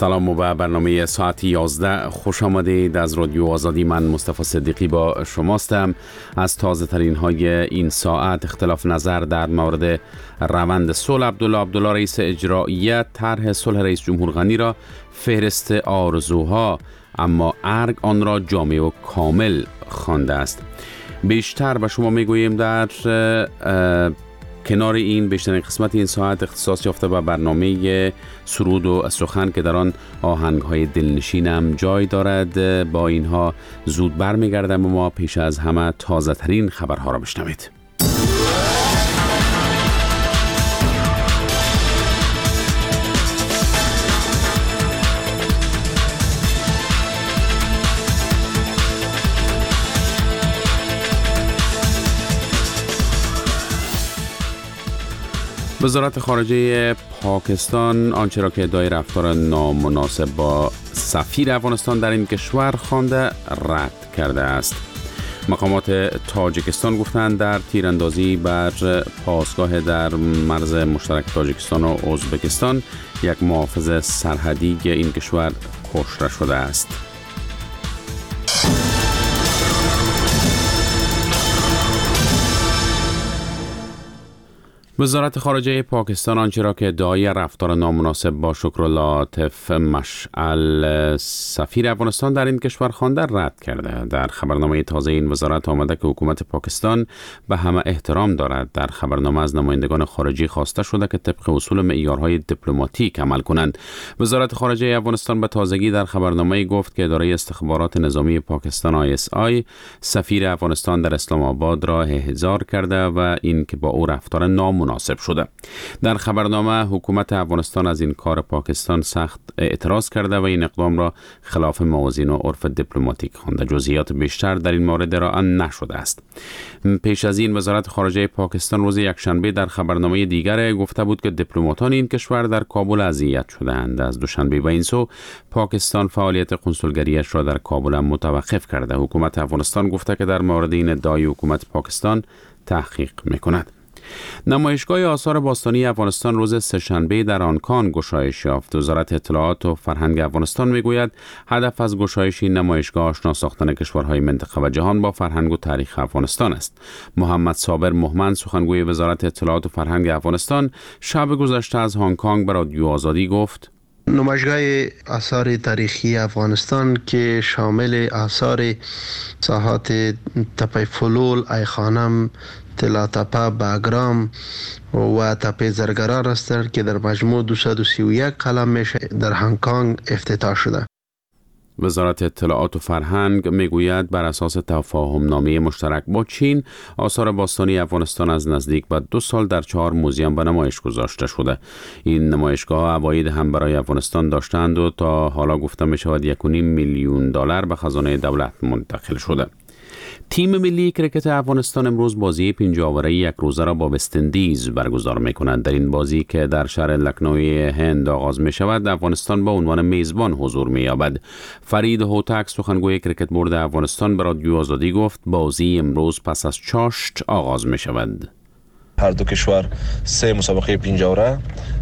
سلام و برنامه ساعت 11 خوش آمدید. از رادیو آزادی من مصطفی صدیقی با شماستم. از تازه ترین های این ساعت: اختلاف نظر در مورد روند صلح. عبدالله رئیس اجرایی طرح صلح رئیس جمهور غنی را فهرست آرزوها، اما ارگ آن را جامع و کامل خوانده است. بیشتر به شما میگوییم. در کنار این بیشترین قسمت این ساعت اختصاص یافته به برنامه سرود و سخن که در آن آهنگ‌های دلنشین هم جای دارد. با اینها زود برمیگردم و ما پیش از همه تازه ترین خبرها را بشنوید. وزارت خارجه پاکستان آنچه را که ادعای رفتار نامناسب با سفیر افغانستان در این کشور خوانده رد کرده است. مقامات تاجیکستان گفتند در تیراندازی بر پاسگاه در مرز مشترک تاجیکستان و ازبکستان یک محافظ سرحدی این کشور کشته شده است. وزارت خارجه پاکستان آنچه را که ادعای رفتار نامناسب با شکرالعاطف مشعل سفیر افغانستان در این کشور خوانده رد کرده. در خبرنامه تازه این وزارت آمده که حکومت پاکستان به همه احترام دارد. در خبرنامه از نمایندگان خارجی خواسته شده که طبق اصول معیارهای دیپلماتیک عمل کنند. وزارت خارجه افغانستان به تازگی در خبرنامه گفت که اداره استخبارات نظامی پاکستان ISI سفیر افغانستان در اسلام آباد را احضار کرده و این که با او رفتار نامناسب شده. در خبرنامه حکومت افغانستان از این کار پاکستان سخت اعتراض کرده و این اقدام را خلاف موازین و عرف دیپلماتیک خوانده. جزئیات بیشتر در این مورد ارائه نشده است. پیش از این وزارت خارجه پاکستان روز یکشنبه در خبرنامه دیگر گفته بود که دیپلماتان این کشور در کابل اذیت شده‌اند. از دوشنبه به این سو پاکستان فعالیت کنسولگریش را در کابل متوقف کرده. حکومت افغانستان گفته که در مورد این ادعای حکومت پاکستان تحقیق می‌کند. نمایشگاه آثار باستانی افغانستان روز سه‌شنبه در آنکان گشایش یافت. وزارت اطلاعات و فرهنگ افغانستان میگوید هدف از گشایش این نمایشگاه آشنا ساختن کشورهای منطقه و جهان با فرهنگ و تاریخ افغانستان است. محمد صابر مهمند سخنگوی وزارت اطلاعات و فرهنگ افغانستان شب گذشته از هنگ کنگ به رادیو آزادی گفت: نمایشگاه آثار تاریخی افغانستان که شامل آثار ساحات تپه فلول، ایخانم، طلا تپه، باگرام و تپه زرگران است که در مجموع 231 قلم میشه در هنگ کنگ افتتاح شده. وزارت اطلاعات و فرهنگ میگوید بر اساس تفاهم نامه مشترک با چین آثار باستانی افغانستان از نزدیک به 2 سال در 4 موزیم به نمایش گذاشته شده. این نمایشگاه عواید هم برای افغانستان داشتند و تا حالا گفته می شود $1.5 میلیون به خزانه دولت منتقل شده. تیم ملی کرکت افغانستان امروز بازی 50 اوره یک روزه را با وست‌اندیز برگزار می‌کند. در این بازی که در شهر لکنوی هند آغاز می‌شود، افغانستان با عنوان میزبان حضور می‌یابد. فرید هوتک سخنگوی کرکت بورد افغانستان به رادیو آزادی گفت بازی امروز پس از چاشت آغاز می‌شود. هر دو کشور 3 مسابقه 50 اوره،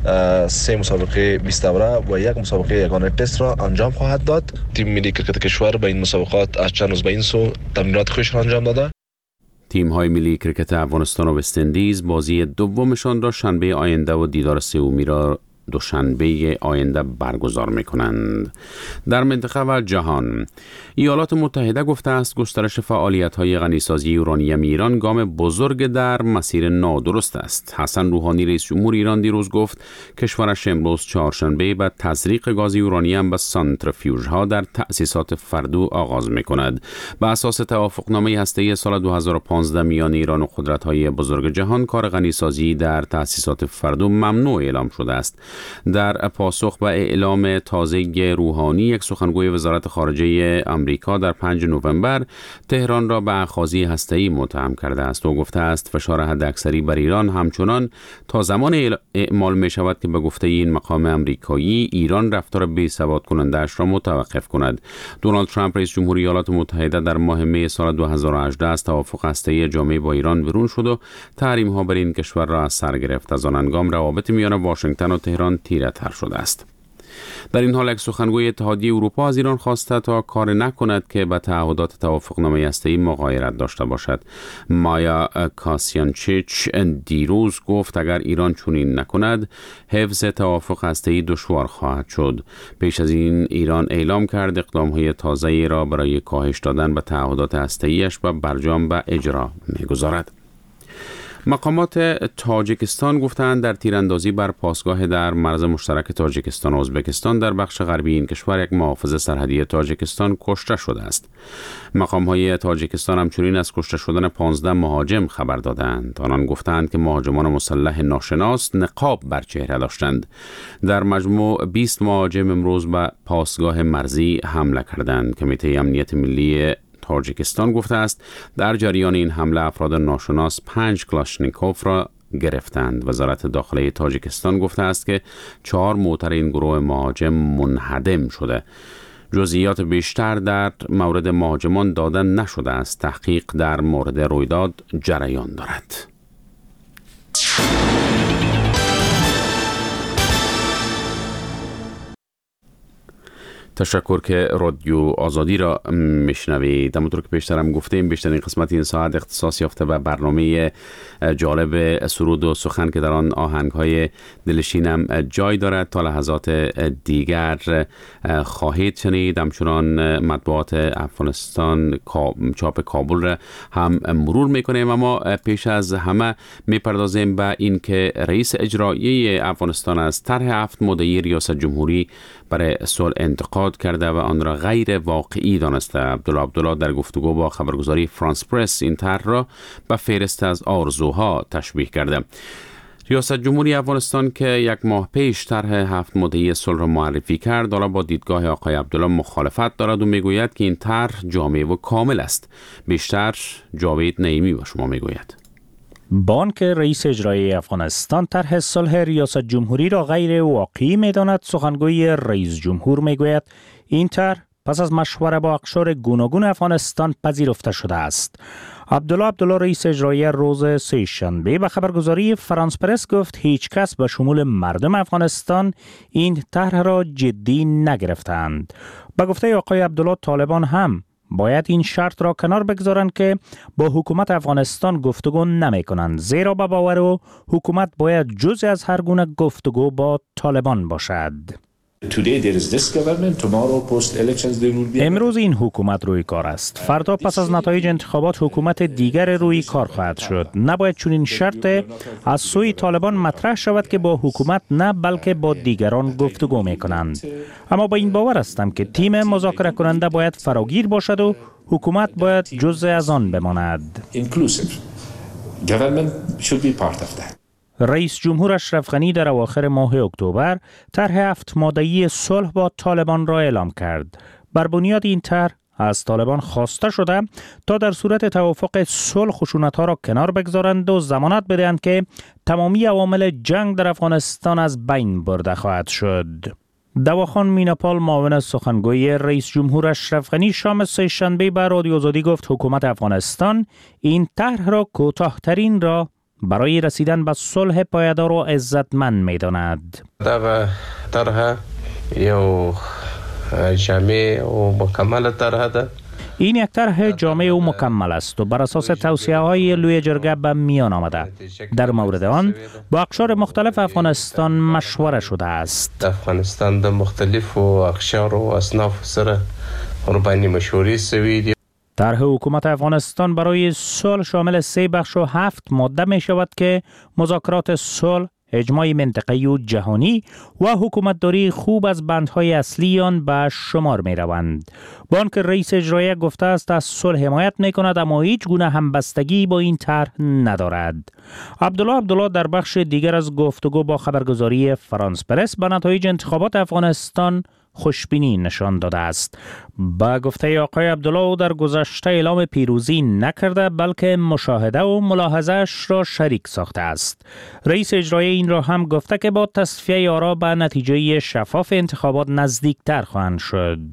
3 مسابقه 20 اوره و 1 مسابقه یگانه تست را انجام خواهد داد. تیم ملی کرکت کشور به این مسابقات از چند روز به این سو تمرینات خوش را انجام داده. تیم های ملی کرکت افغانستان و وست‌اندیز بازی دومشان را شنبه آینده و دیدار سومی را دوشنبه آینده برگزار می‌کنند. در منطقه و جهان، ایالات متحده گفته است گسترش فعالیت‌های غنیسازی یورانیم ایران گام بزرگ در مسیر نادرست است. حسن روحانی رئیس جمهور ایران دیروز گفت کشورش امروز چهارشنبه به تزریق گاز یورانیم به سانتریفیوژها در تأسیسات فردو آغاز می‌کند. به اساس توافقنامه هسته‌ای سال 2015 میان ایران و قدرت‌های بزرگ جهان، کار غنیسازی در تأسیسات فردو ممنوع اعلام شده است. در پاسخ به اعلام تازه روحانی، یک سخنگوی وزارت خارجه آمریکا در 5 نوامبر تهران را به اخاذی هسته‌ای متهم کرده است و گفته است فشار حداکثری بر ایران همچنان تا زمان اعمال می شود که به گفته این مقام آمریکایی ایران رفتار بی‌ثبات کننده‌اش را متوقف کند. دونالد ترامپ رئیس جمهوری ایالات متحده در ماه می سال 2018 از توافق هسته‌ای جامع با ایران بیرون شد و تحریم‌ها بر این کشور را از سر گرفت. از آن هنگام روابط میان واشنگتن و تهران تیره‌تر شده است. در این حال یک سخنگوی اتحادیه اروپا از ایران خواسته تا کار نکند که به تعهدات توافقنامه هسته‌ای مغایرت داشته باشد. مایا کاسیانچیچ دیروز گفت اگر ایران چنین نکند حفظ توافق هسته‌ای دشوار خواهد شد. پیش از این ایران اعلام کرد اقدام‌های تازه‌ای را برای کاهش دادن به تعهدات هسته‌ایش به برجام به اجرا می‌گذارد. مقامات تاجیکستان گفتند در تیراندازی بر پاسگاه در مرز مشترک تاجیکستان و ازبکستان در بخش غربی این کشور یک محافظ سرحدی تاجیکستان کشته شده است. مقام‌های تاجیکستان همچنین از کشته شدن 15 مهاجم خبر دادند. آنان گفتند که مهاجمان مسلح ناشناس نقاب بر چهره داشتند. در مجموع 20 مهاجم امروز به پاسگاه مرزی حمله کردند. کمیته امنیت ملی تاجیکستان گفته است در جریان این حمله افراد ناشناس 5 کلاشنیکوف را گرفتند. وزارت داخله تاجیکستان گفته است که 4 موتر این گروه مهاجم منهدم شده. جزئیات بیشتر در مورد مهاجمان داده نشده است. تحقیق در مورد رویداد جریان دارد. تشکر که رادیو آزادی را میشنوید. همونطور که پیشترم گفتیم بیشترین قسمت این ساعت اختصاص یافته به برنامه جالب سرود و سخن که در آن آهنگ‌های دلشینم جای دارد. تا لحظات دیگر خواهید شنید. همچنان مطبوعات افغانستان چاپ کابل را هم مرور میکنیم، اما پیش از همه میپردازیم به این که رئیس اجرایی افغانستان از طرح 7 ماده‌ای ریاست جمهوری برای صلح انتقاد کرده و آن را غیر واقعی دانسته. عبدالله در گفتگو با خبرگزاری فرانس پرس این طرح را به فهرست از آرزوها تشبیه کرده. ریاست جمهوری افغانستان که یک ماه پیش طرح 7 ماده‌ای صلح را معرفی کرد، حالا با دیدگاه آقای عبدالله مخالفت دارد و میگوید که این طرح جامع و کامل است. بیشتر جاوید نعیمی با شما میگوید. بانک رئیس اجرایی افغانستان طرح صلح ریاست جمهوری را غیر واقعی می‌داند. سخنگوی رئیس جمهور میگوید این طرح پس از مشوره با اقشار گوناگون افغانستان پذیرفته شده است. عبدالله رئیس اجرایی روز سه‌شنبه به خبرگزاری فرانس پرس گفت هیچ کس به شمول مردم افغانستان این طرح را جدی نگرفتند. به گفته آقای عبدالله طالبان هم باید این شرط را کنار بگذارند که با حکومت افغانستان گفتگو نمی کنند، زیرا به باور او حکومت باید جزء از هر گونه گفتگو با طالبان باشد. امروز این حکومت روی کار است. فردا پس از نتایج انتخابات حکومت دیگر روی کار خواهد شد. نباید چون این شرط از سوی طالبان مطرح شود که با حکومت نه بلکه با دیگران گفتگو می کنند. اما با این باور هستم که تیم مذاکره کننده باید فراگیر باشد و حکومت باید جزء از آن بماند. رئیس جمهور اشرف غنی در اواخر ماه اکتبر طرح 7 ماده‌ای صلح با طالبان را اعلام کرد. بر بنیاد این طرح از طالبان خواسته شده تا در صورت توافق صلح خشونت‌ها را کنار بگذارند و ضمانت بدهند که تمامی عوامل جنگ در افغانستان از بین برده خواهد شد. دواخان میناپال معاون سخنگوی رئیس جمهور اشرف غنی شام سه‌شنبه به رادیو آزادی گفت حکومت افغانستان این طرح را کوتاه‌ترین را برای رسیدن به صلح پایدار و عزتمند می‌داند. طرح یو جامع و مکمل طرح ده. این یک طرح جامع و مکمل است و بر اساس توصیه‌های لوی جرگه به میان آمده. در مورد آن با اقشار مختلف افغانستان مشوره شده است. افغانستان د مختلف و اقشار و اصناف سره قربانی مشورې سوي. طرح حکومت افغانستان برای صلح شامل 3 بخش و 7 ماده می شود که مذاکرات صلح، اجماع منطقه‌ای و جهانی و حکومتداری خوب از بندهای اصلی آن به شمار می روند. بانک رئیس اجرایی گفته است از صلح حمایت می کند اما هیچ گونه همبستگی با این طرح ندارد. عبدالله در بخش دیگر از گفتگو با خبرگزاری فرانس پرس به نتایج انتخابات افغانستان خوشبینی نشان داده است. با گفته آقای عبدالله او در گذشته اعلام پیروزی نکرده بلکه مشاهده و ملاحظه‌اش را شریک ساخته است. رئیس اجرایی این را هم گفته که با تصفیه آرا به نتیجه شفاف انتخابات نزدیکتر خواهند شد.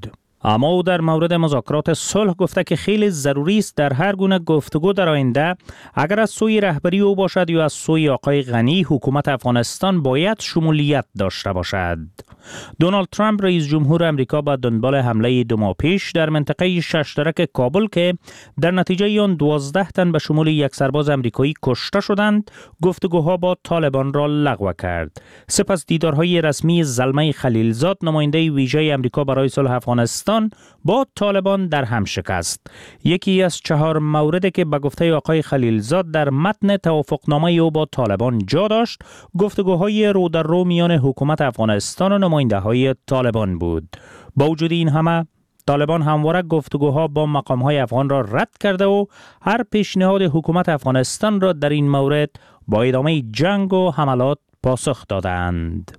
اما او در مورد مذاکرات صلح گفته که خیلی ضروری است در هر گونه گفتگو در آینده اگر از سوی رهبری او باشد یا از سوی آقای غنی، حکومت افغانستان باید شمولیت داشته باشد. دونالد ترامپ رئیس جمهور امریکا با دنبال حمله 2 ماه پیش در منطقه ششترک کابل که در نتیجه آن 12 تن به شمول یک سرباز امریکایی کشته شدند، گفتگوها با طالبان را لغو کرد. سپس دیدارهای رسمی زلمه خلیلزاد، نماینده ویژه امریکا برای صلح افغانستان، با طالبان در هم شکست. یکی از 4 موردی که به گفته آقای خلیلزاد در متن توافقنامه او با طالبان جا داشت، گفتگوهای رو در رو میان حکومت افغانستان و نماینده های طالبان بود. با وجود این همه، طالبان همواره گفتگوها با مقامهای افغان را رد کرده و هر پیشنهاد حکومت افغانستان را در این مورد با ادامه جنگ و حملات پاسخ دادند.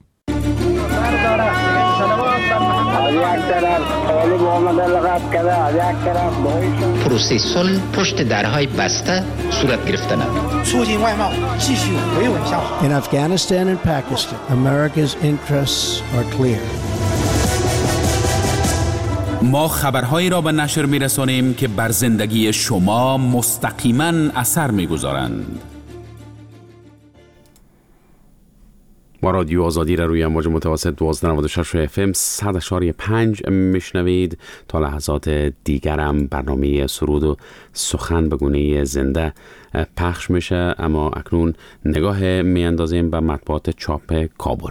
پروسه صلح پشت درهای بسته صورت گرفتن. In Afghanistan and Pakistan, America's interests are clear. ما خبرهایی را به نشر می‌رسانیم که بر زندگی شما مستقیما اثر می‌گذارند. ما رادیو آزادی را روی امواج متوسط 1296 FM 100.5 میشنوید. تا لحظات دیگرم برنامه سرود و سخن به گونه زنده پخش میشه، اما اکنون نگاه میاندازیم به مطبوعات چاپ کابل.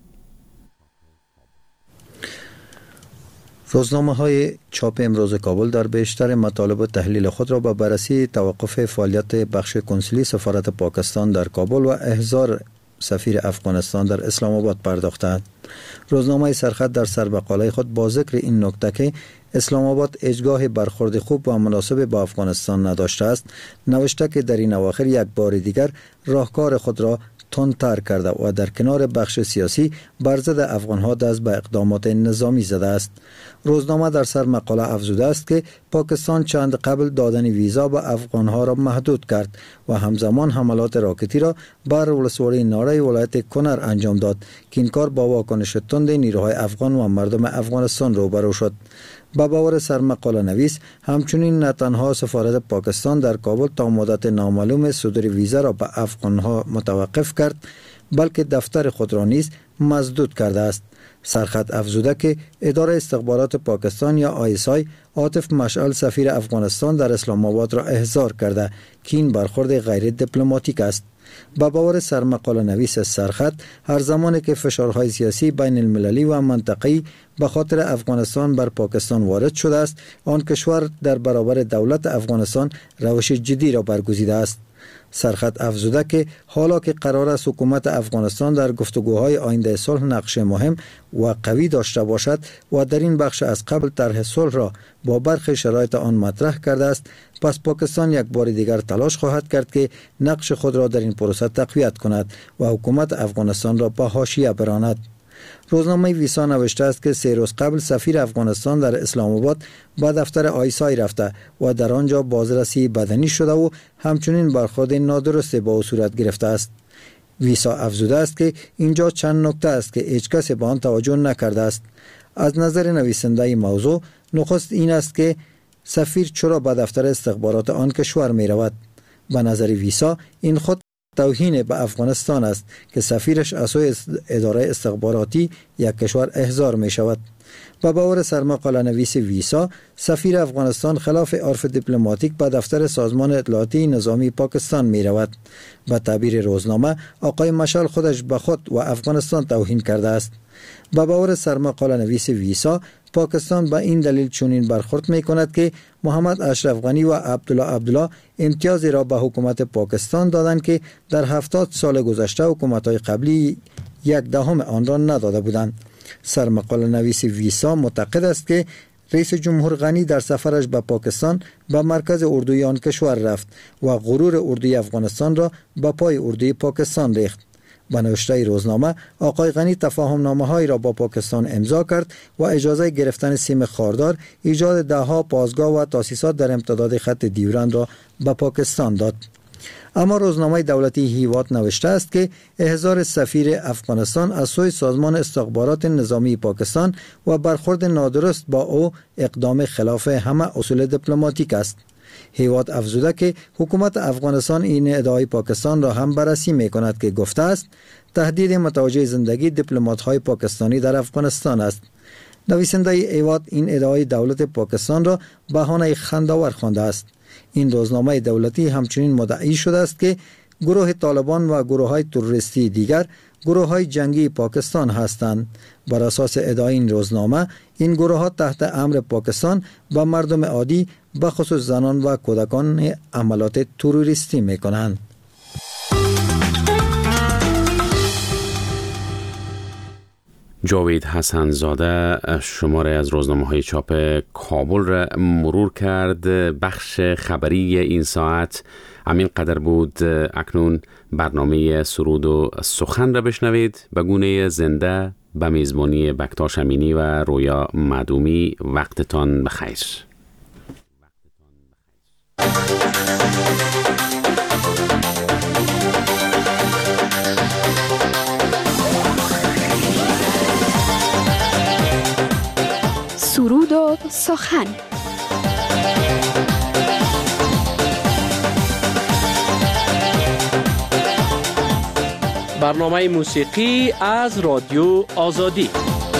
روزنامه‌های چاپ امروز کابل در بیشتر مطالب و تحلیل خود را با بررسی توقف فعالیت بخش کنسولی سفارت پاکستان در کابل و احضار سفیر افغانستان در اسلام آباد پرداختند. روزنامه سرخط در سربقاله خود با ذکر این نکته که اسلام آباد هیچگاه برخورد خوب و مناسب با افغانستان نداشته است، نوشته که در این اواخر یک بار دیگر راهکار خود را تندتر کرده و در کنار بخش سیاسی بر ضد افغانها دست به اقدامات نظامی زده است. روزنامه در سر مقاله افزوده است که پاکستان چند قبل دادن ویزا به افغانها را محدود کرد و همزمان حملات راکتی را بر ولسوالی ناره ولایت کنر انجام داد که این کار با واکنش تند نیروهای افغان و مردم افغانستان روبرو شد. با باور سرمقاله نویس، همچنین نه تنها سفارت پاکستان در کابل تا مدت نامعلوم صدور ویزا را به افغانها متوقف کرد، بلکه دفتر خود را نیز مسدود کرده است. سرخط افزوده که اداره استخبارات پاکستان یا ISI عاطف مشعل سفیر افغانستان در اسلام آباد را احضار کرده که این برخورد غیر دیپلماتیک است. با باور سرمقاله نویس سرخط، هر زمانی که فشارهای سیاسی بین المللی و منطقه‌ای به خاطر افغانستان بر پاکستان وارد شده است، آن کشور در برابر دولت افغانستان روش جدی را برگزیده است. سرخط افزوده که حالا که قرار است حکومت افغانستان در گفتگوهای آینده صلح نقش مهم و قوی داشته باشد و در این بخش از قبل طرح صلح را با برخی شرایط آن مطرح کرده است، پس پاکستان یک بار دیگر تلاش خواهد کرد که نقش خود را در این پروسه تقویت کند و حکومت افغانستان را به حاشیه براند. روزنامه ویسا نوشته است که 3 روز قبل سفیر افغانستان در اسلام آباد به دفتر آیسای رفته و در آنجا بازرسی بدنی شده و همچنین برخورد نادرست با او صورت گرفته است. ویسا افزوده است که اینجا چند نکته است که هیچ کس به آن توجه نکرده است. از نظر نویسنده این موضوع، نخست این است که سفیر چرا به دفتر استخبارات آن کشور می رود. به نظر ویسا این خود توهین به افغانستان است که سفیرش از سوی اداره استخباراتی یک کشور احضار می شود. و باور سرمقاله نویس ویسا، سفیر افغانستان خلاف عرف دیپلماتیک به دفتر سازمان اطلاعاتی نظامی پاکستان می رود. به تعبیر روزنامه، آقای مشعل خودش به خود و افغانستان توهین کرده است. با باور سرمقاله نویس ویسا، پاکستان به این دلیل چنین برخورد می کند که محمد اشرف غنی و عبدالله امتیازی را به حکومت پاکستان دادند که در 70 سال گذشته حکومت‌های قبلی 1/10 آن را نداده بودند. سرمقاله نویس ویسا معتقد است که رئیس جمهور غنی در سفرش به پاکستان به مرکز اردوی آن کشور رفت و غرور اردوی افغانستان را به پای اردوی پاکستان ریخت. به نوشته روزنامه، آقای غنی تفاهم‌نامه‌هایی را با پاکستان امضا کرد و اجازه گرفتن سیم خاردار، ایجاد 10 پاسگاه و تاسیسات در امتداد خط دیورند را به پاکستان داد. اما روزنامه دولتی هیوات نوشته است که احضار سفیر افغانستان از سوی سازمان استخبارات نظامی پاکستان و برخورد نادرست با او اقدام خلاف همه اصول دیپلماتیک است. هیوات افزوده که حکومت افغانستان این ادعای پاکستان را هم بررسی می کند که گفته است تهدید متوجه زندگی دیپلمات‌های پاکستانی در افغانستان است. نویسنده هیوات این ادعای دولت پاکستان را بهانه خنده‌آور خوانده است. این روزنامه دولتی همچنین مدعی شده است که گروه طالبان و گروه‌های تروریستی دیگر گروه‌های جنگی پاکستان هستند. بر اساس ادعای این روزنامه این گروه‌ها تحت امر پاکستان و مردم عادی به خصوص زنان و کودکان عملات تروریستی می‌کنند. جاوید حسن زاده شماره از روزنامه‌های چاپ کابل را مرور کرد. بخش خبری این ساعت همین قدر بود. اکنون برنامه سرود و سخن را بشنوید به گونه زنده به میزبانی بکتاش امینی و رویا معدومی. وقتتان بخیر. سرود و سخن. برنامه موسیقی از رادیو آزادی.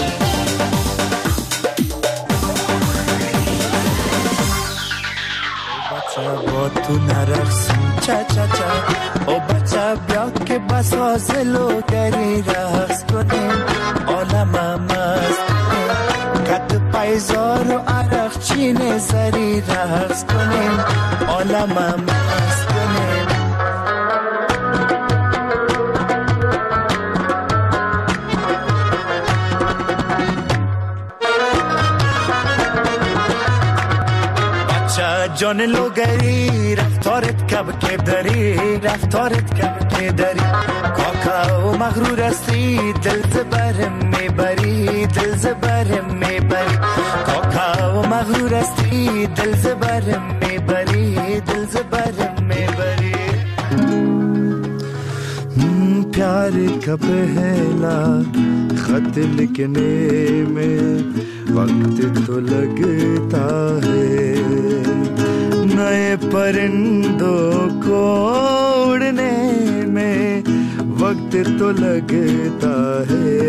بچه با تو نرقصیم چا چا چا او بچه بیا که بس حاصلو گری رقص کنیم عالم مست کت پایزار و عرق چین زری رقص کنیم عالم مست کنیم. جان لوگری رفتارت کب که داری رفتارت کب که داری کاکا و مغرور استی دل زبرم میبری دل زبرم میبری کاکا و مغرور استی دل زبرم میبری دل زبرم میبری. प्यार का पहला खत लिखने में वक्त तो लगता है नए परिंदों को उड़ने में वक्त तो लगता है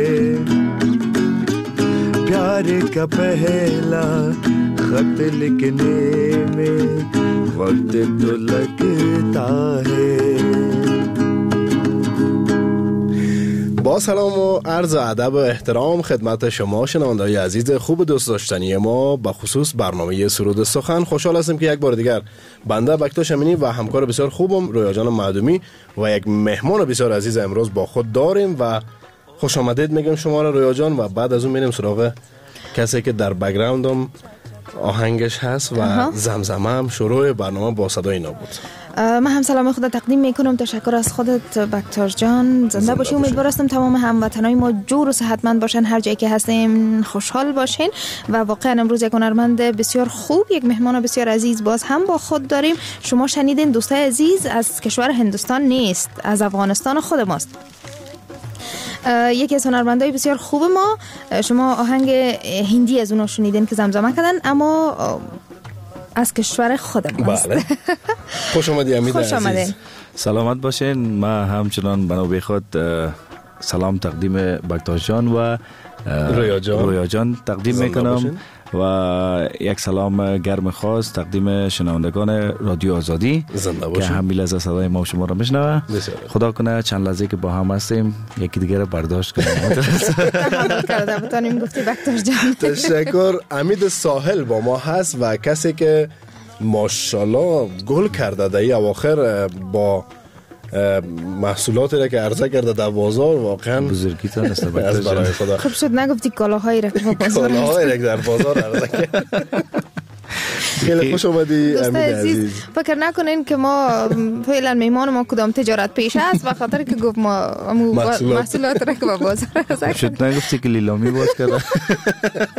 प्यार का पहला खत लिखने में वक्त तो लगता है. با سلام و عرض ادب و احترام خدمت شما شنونده‌های عزیز خوب دوست داشتنی ما، به خصوص برنامه سرود سخن. خوشحال هستم که یک بار دیگر بنده بکتاش امینی و همکار بسیار خوبم رویا جان معدومی و یک مهمان بسیار عزیز امروز با خود داریم و خوش آمدید میگم شما را رویا جان و بعد از اون میریم سراغ کسی که در بک‌گراندم آهنگش هست و زمزمه هم شروع برنامه با صدای اینا بود. من هم سلام خود تقدیم میکنم. تشکر از خودت بکتار جان. زنده باشی. امیدوار هستم تمام هموطنای ما جور و صحتمند باشن، هر جایی که هستیم خوشحال باشین و واقعا امروز یک هنرمند بسیار خوب، یک مهمان بسیار عزیز باز هم با خود داریم. شما شنیدین دوستای عزیز از کشور هندوستان نیست، از افغانستان خود ماست. یکی از هنرمندای بسیار خوب ما. شما آهنگ هندی از اونو شنیدین که زمزمه کردن، اما از کشور خود ماست. بله. خوش آمدید امید عزیز. سلامت باشین. من همچنان بنابه خود سلام تقدیم بکتاش جان و رویا جان تقدیم میکنم و یک سلام گرم خاص تقدیم شنوندگان رادیو آزادی که همین لحظه صدای ما و شما را میشنوه. خدا کنه چند لحظه که با هم هستیم یکی دیگه را برداشت کنیم. بتونیم گفتی بکتاش جان. تشکر. امید ساحل با ما هست و کسی که ماشاءالله گل کرده در این اواخر با محصولاتی را که عرضه کرده در بازار. واقعا بزرگیتان است از برای خدا. خوب شد نگفتی کالاهایی را که بازار کالاهایی را که در بازار عرضه کرد. خیلی خوش آمدی امید عزیز. فکر نکنین که ما فعلا میمان ما کدام تجارت پیش است و خاطر که گفت ما محصولات را که با بازار عرضه کرد. شد نگفتی که لیلامی باز کرده.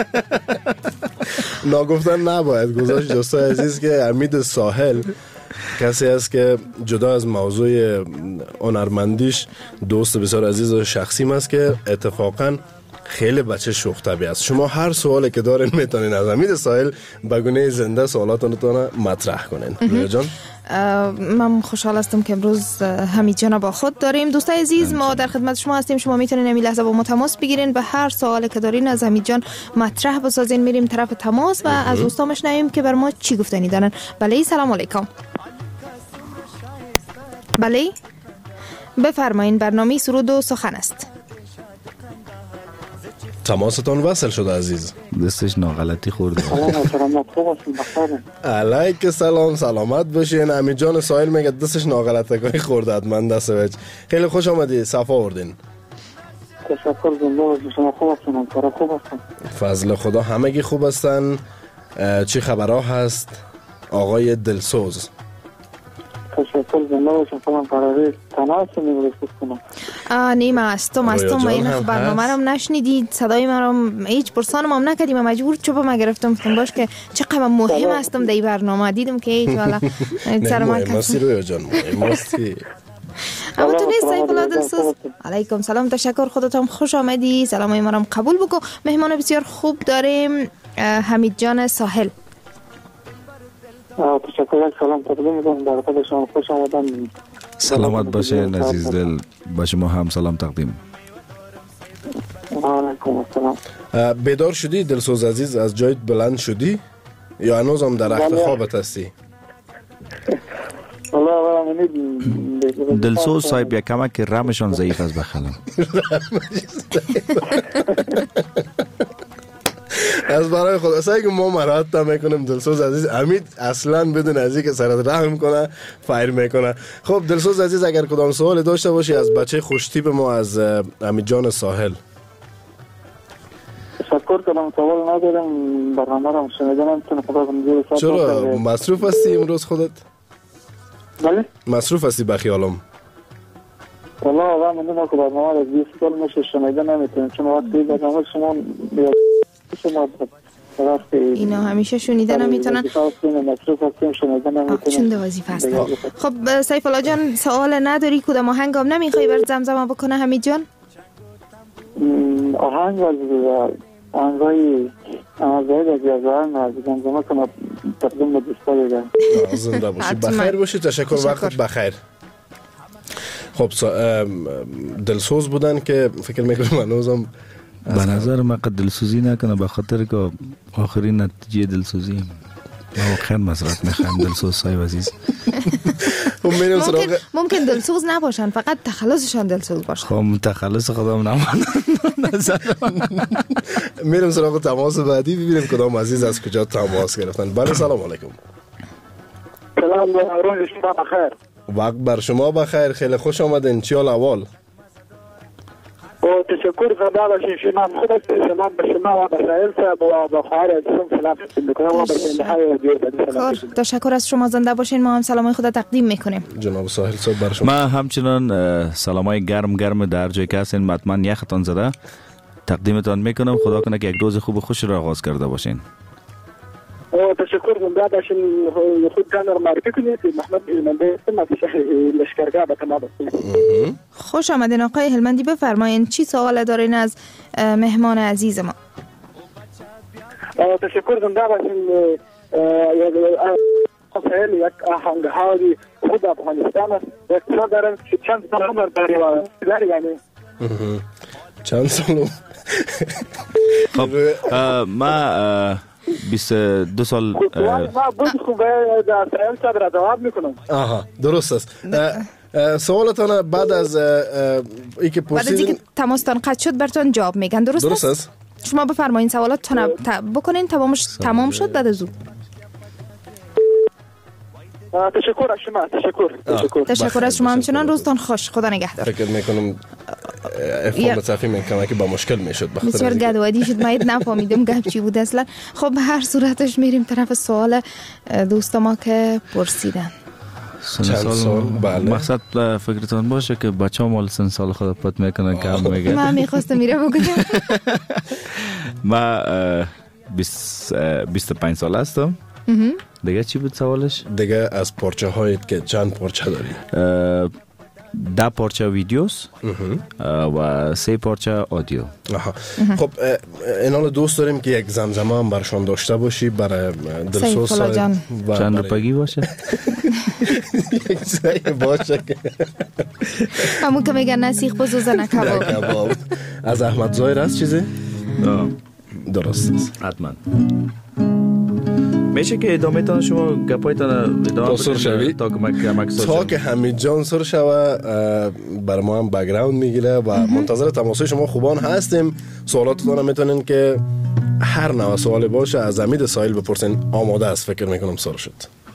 ناگفتن نباید گذاشت دوستای عزیز که امید ساحل کسی است که جدا از موضوع هنرمندیش دوست بسیار عزیز و شخصیم است که اتفاقاً خیلی بچه شوخ طبیعی است. شما هر سوالی که دارین میتونین از حمید ساحل به گونه زنده سوالاتتون مطرح کنین. رویا جان، من خوشحال هستم که امروز حمید جان با خود داریم. دوستای عزیز، ما در خدمت شما هستیم. شما میتونین این لحظه با ما تماس بگیرین، به هر سوالی که دارین از حمید جان مطرح بسازین. میریم طرف تماس و از دوستا میشنویم که بر ما چی گفتنی دارن. بله، سلام علیکم. بله بفرمایین، برنامه سرود و سخن است. تماستون وصل شده عزیز. دستش ناغلطی خورده. علیک سلام، سلامت باشین. حمید جان ساحل میگه دستش ناغلطی خورده. حتما دست وچ. خیلی خوش آمدی، صفا آوردین. تشکر زنده شما. خوب هستم، کار خوب هستم. فضل خدا همگی خوب هستن. چی خبرها هست آقای دلسوز؟ تشکر زنده باشم. فلان قراره تناس میگوشت کنم. نیمه استم این برنامه رو نشنیدید، صدای من رو هیچ پرسانم هم نکردیم، مجبور چوبم گرفتم باش که چقدر مهم هستم در این برنامه. دیدم که هیچ والا سر من کسی رویا جان مهمستی. اما تو نیست سیف الله دلسوز. علیکم سلام، تشکر، خودتون خوش آمدی. سلام ما رو قبول بکن. مهمان بسیار خوب داریم، حمید جان ساحل. تشکر، سلام تقدیم می‌کنم در خدمت شما. خوش آمدید. سلامت باشین عزیز دل. با شما هم سلام تقدیم. علیکم السلام. بیدار شدی دلسوز عزیز؟ از جایت بلند شدی یا هنوز هم در رخت خوابت هستی؟ دلسوز صاحب یک کمک که رمشان ضعیف است بخلم. از برای خود اصلا که ما مراد تا میکنیم دلسوز عزیز. حمید اصلا بدون از اینکه سرت رحم کنه فایر میکنه. خب دلسوز عزیز، اگر کدام سوال داشته باشی از بچه خوشتیپ ما، از حمید جان ساحل. تشکر کنم، سوال ندارم. برنامه رو شنیدم. چرا مصروف هستی امروز خودت؟ بله مصروف هستی بخیالم. والله آقا من نمی‌کنم که برنامه رو 20 سال میشه شنیده نمیتونم، چون وقتی برنامه شما اینا همیشه شنیده نمیتونن چون دو وظیفه هستن. خب سیف الله جان، سوال نداری؟ کدام آهنگ هم نمیخوای بر زمزمه بکنه حمید جان؟ آهنگ آهنگای زمزمه کنم تقدیم به دوستا دیگه. زنده باشی، بخیر باشی. تشکر، وقت بخیر. خب دلسوز بودن که فکر میکنم هنوزم به نظر من قد دلسوزی نکنه، به خاطر که آخرین نتیجه دلسوزی واقعا مزرعت میخوایم دلسوز صاحب عزیز. ممکن دلسوز نباشن، فقط تخلصشان دلسوز باشه. خب تخلص خودم نمانم. میرم سراغ تماس بعدی ببینیم کدام عزیز از کجا تماس گرفتن. بله سلام علیکم. سلام، روز شما بخیر. وقت بر شما بخیر. خیلی خوش آمدین. چی حال احوال؟ تشکر زنده باشین. شما خودت سلام به شما و به سائل صاحب و به خواهر عزیزم سلام میکنم و به انتهای دیگر سلام. تشکر از شما، زنده باشین. ما هم سلامای خود تقدیم میکنیم. جناب ساحل صاحب بر شما. ما همچنان سلامای گرم در جای که هستین، حتما یختان زده تقدیمتان میکنم. خدا کنه که یک روز خوب و خوش را آغاز کرده باشین. تشکر زنده باشین. خود جان رو معرفی کنید. محمد هلمندی هستم از شهر لشکرگاه به تمام. خوش آمدین آقای هلمندی. بفرمایین چی سوال دارین از مهمان عزیز ما؟ تشکر زنده باشین. ساحل یک آهنگ‌های خود افغانستان است. اقتصار دارن که چند سال عمر داری یعنی چند سال. خب ما 22 سال ما بود خوبه در سایل صاحب را جواب میکنم. آها درست است. سوالتان بعد از اینکه پرسیدین، بعد از اینکه تماستان قطع شد براتون جواب میگن. درست است؟ شما بفرمایین سوالاتتون بکنین. تمام شد بعد از اون. تشکر از شما. تشکر از شما. همچنان روزتان خوش. خدا نگهدار. فکر میکنم افهام صفی میکنم که با مشکل میشد. بسیار گدوادی شد، من نفهمیدم گپ چی بود اصلا. خب هر صورتش میریم طرف سوال دوست ما که پرسیدن. چند سال؟ بله. مقصد فکرتان باشه که بچه مال سن سال خود پت میکنن کم میگه. من میخواستم میره بکنم. ما 25 سال هستم. دیگه چی بود سوالش؟ دیگه از پارچه هایت که چند پارچه داری؟ 10 پارچه ویدیوس و 3 پارچه آدیو. خب اینال دوست داریم که یک زمزمه هم برشان داشته باشی برای دلسوز صاحب. چند روپگی باشه؟ یک سعی باشه همون که میگن نسیخ بزوزن کباب. از احمد ظاهر هست چیزی؟ درست است حتما. میشه که ادامه تان شما گپایتان ادامه سر شوی تا که حمید جان سر شوه بر ما هم بک‌گراند میگیره و منتظر تماسای شما خوبان هستیم. سوالاتتان هم میتونین که هر نوع سوالی باشه از حمید ساحل بپرسین. آماده است فکر میکنم سر شد.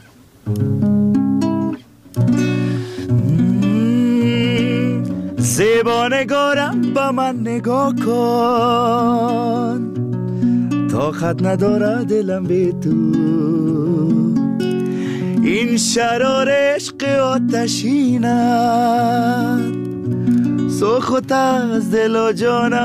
زیبا نگارم با من نگاه کن، طاقت نداره دلم به تو، این شرار عشق آتشینم، سوخت از دل و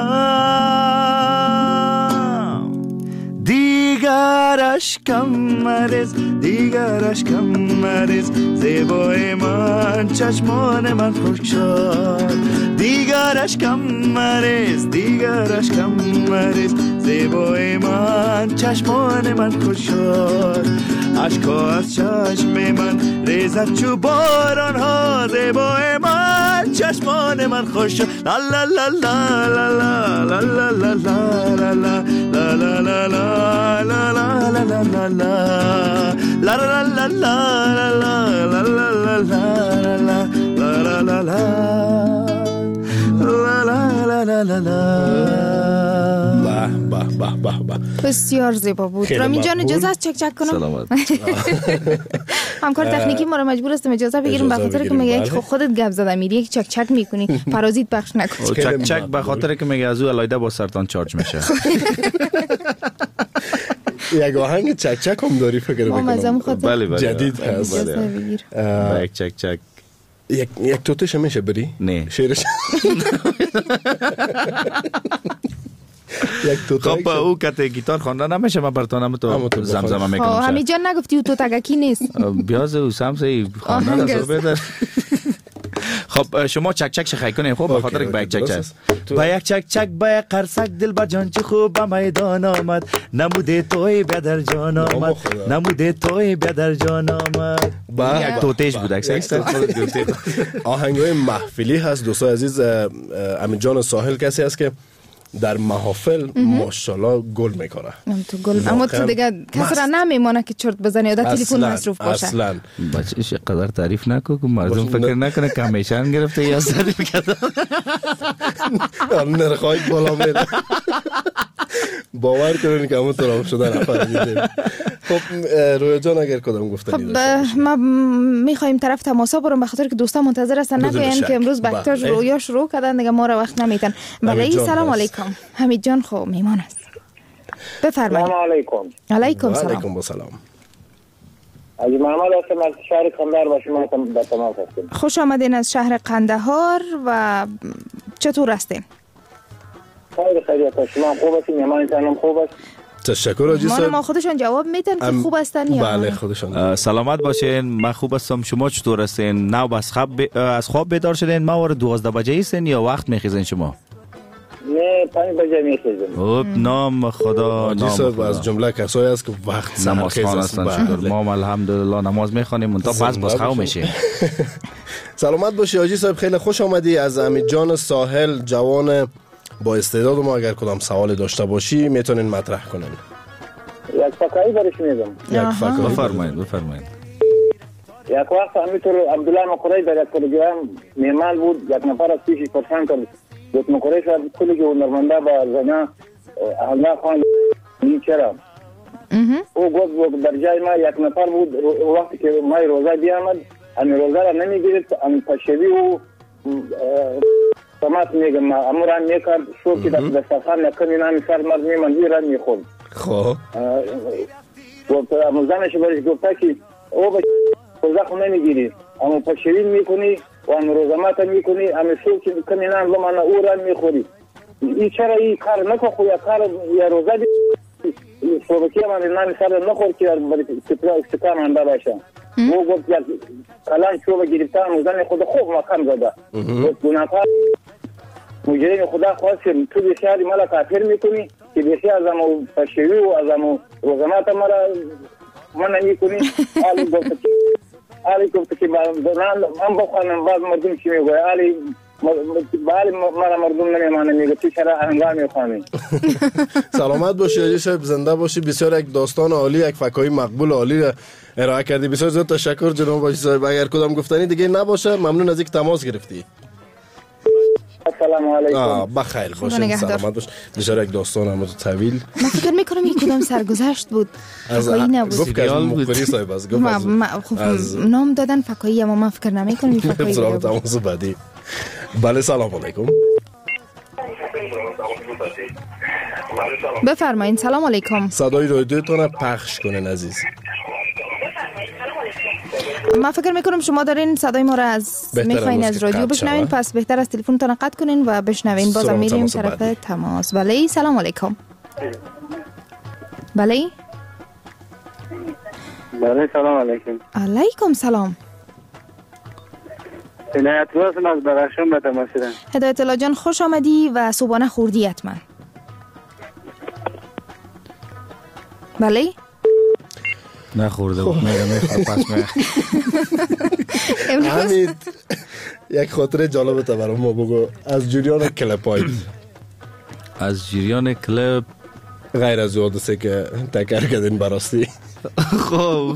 جانم، دیگر اشکم مریز، دیگر اشکم مریز، زیبای من چشمان من خوش شد، دیگر اشکم مریز، دیگر اشکم مریز، زیبای من چشمان من خوش شد، اشکا از چشم من ریزد چو باران ها، زیبای من چشمان من خوش شد. لا لا لا لا لا لا لا لا لا لا لا لا لا لا لا لا لا بسیار زیبا بود. رامین جان اجازه است چک چک کنم؟ سلامت. همکار تکنیکی ما رو مجبور هستیم اجازه بگیریم به خاطر که میگه که خودت گپ زدم میری یک چک چک میکنی پارازیت بخش نکن. چک چک به خاطر که میگه از او علایده با سرطان چارج میشه. یک آهنگ چک چک هم داری فکر میکنم. بله جدید هست. یک چک چک یک توتش میشه بری؟ نه شیرش یک توتا. خب او کته گیتار خوانده نمیشه، من براتون تو زمزمه میکنم. همین جان نگفتی او توتگکی نیست. بیاز او سمسه خوانده رو بده. خب شما چک چک شخای کنین خب به خاطر با یک چک چک با یک چک چک با یک قرصک دل بر جان چه خوب به میدان آمد، نموده توی بدر جان آمد، نموده توی بدر جان آمد. یک توتش بود اکسر آهنگای محفلی هست. دوستان عزیز امید جان ساحل کسی هست که در محافل ماشاءالله گل میکنه. تو گل اما تو دیگه کس را نمیمونه که چرت بزنی یا در تلفن مصروف باشه. اصلا بچه‌ش قدر تعریف نکن که مردم فکر نکنه کمیشن گرفته یا تعریف کرده. نرخای بالا میره. باور کنین که همون طرف شده نفهمیدیم. خب رویا جان اگر کدام گفتنی داشته خب ما میخوایم طرف تماسا بریم به خاطر که دوستان منتظر هستن نگوین که امروز بکتاج رویا شروع کردن دیگه ما رو وقت نمیتن. بله سلام علیکم. حمید جان خب میمان است. بفرمایید. سلام علیکم. علیکم سلام. علیکم سلام. از محمد هستم از شهر قندهار با شما در تماس هستیم. خوش آمدین از شهر قندهار و چطور هستین؟ خیلی خیلیت. شما خوب هستین؟ مهمانتان خوب است؟ تشکر آجی صاحب. ما خودشون جواب میدن که خوب هستن یا بله خودشون. سلامت باشین. من خوب هستم. شما چطور هستین؟ نو از خواب بیدار شدین؟ ما وارد 12 بجه ایستین یا وقت میخیزین شما؟ نه 5 بجه میخیزیم. اوب نام خدا. نام خدا. از جمله کسایی است که وقت نماز خوان هستن. ما الحمدلله نماز میخوانیم منتها باز خواب میشیم. سلامت باشی آجی صاحب. خیلی خوش آمدی. از امید جان ساحل جوان با استعداد ما اگر کدام سوال داشته باشی میتونین مطرح کنین. یک فکری برش میدم. یک فکری بفرمایید. یک وقت همینطور عبدالله مقری در یک پروگرام مهمان بود. یک نفر از پیشش پرسان کرد گفت مقری شد کلی که نرمنده با زنه الله خان این چرا؟ او گفت در جای ما یک نفر بود وقتی که ما روزه بیامد همین روزه را نمیگیرد همین پشوی و سمت میگم اموران میکرد شو که در سفر نکنی نمی سر مرد میمند ایران میخورد. خب گفت اموزنش برش گفته که او به روزه خو نمیگیری اما پشوی میکنی و هم روزمت میکنی همین شو که کنی نم زمان او ران میخوری. این چرا این کار نکن خوی کار یا روزه شبکه من نمی سر نخور که استکان انده باشه. او گفت یک کلان شوبه گرفتن موزن خود خوب مقام زده. گفت گناهکار مجرم خدا خواستیم تو بسیاری مالا کافر میکنی که بسیار از امو پشوی و از امو روزمات مرا من نمیکنی. آلی گفت که من بخوانم باز مردم چی میگوی. آلی مرا مردم نمیمانه میگه تو چرا هنگام میخوانی. سلامت باشی عزیز صاحب، زنده باشی. بسیار یک داستان عالی، یک فکایی مقبول عالی را ارائه کردی. بسیار زیاد تشکر جناب باشی صاحب. اگر کدام گفتنی دیگه نباشه ممنون از اینکه تماس گرفتی. السلام علیکم. بخیر باشین، سلامت باش. بسیار یک داستان هم طویل. من فکر میکنم یک کدام سرگذشت بود، فکایی نبود. گفت که از مخبری صاحب است. گفت از نام دادن فکایی، اما من فکر نمیکنم این فکایی بود. تماس بعدی. بله سلام علیکم. بفرمایید. سلام علیکم. صدای رادیوتون پخش کنین عزیز. من فکر میکنم شما دارین صدای ما را از میخواین از رادیو بشنوین، پس بهتر از تلفنتون قطع کنین و بشنوین. بازم میریم طرف تماس. بله سلام علیکم. بله سلام علیکم. علیکم سلام. هدایت الله هستم از براشون به تماس دارم. هدایت الله جان خوش آمدی و صبحانه خوردی حتما. بله نخورده بود. میخواد پس حمید یک خاطره جالب تا برام ما بگو از جریان کلپ هایت. از جریان کلپ غیر از حادثه که تکر کردین براستی. خب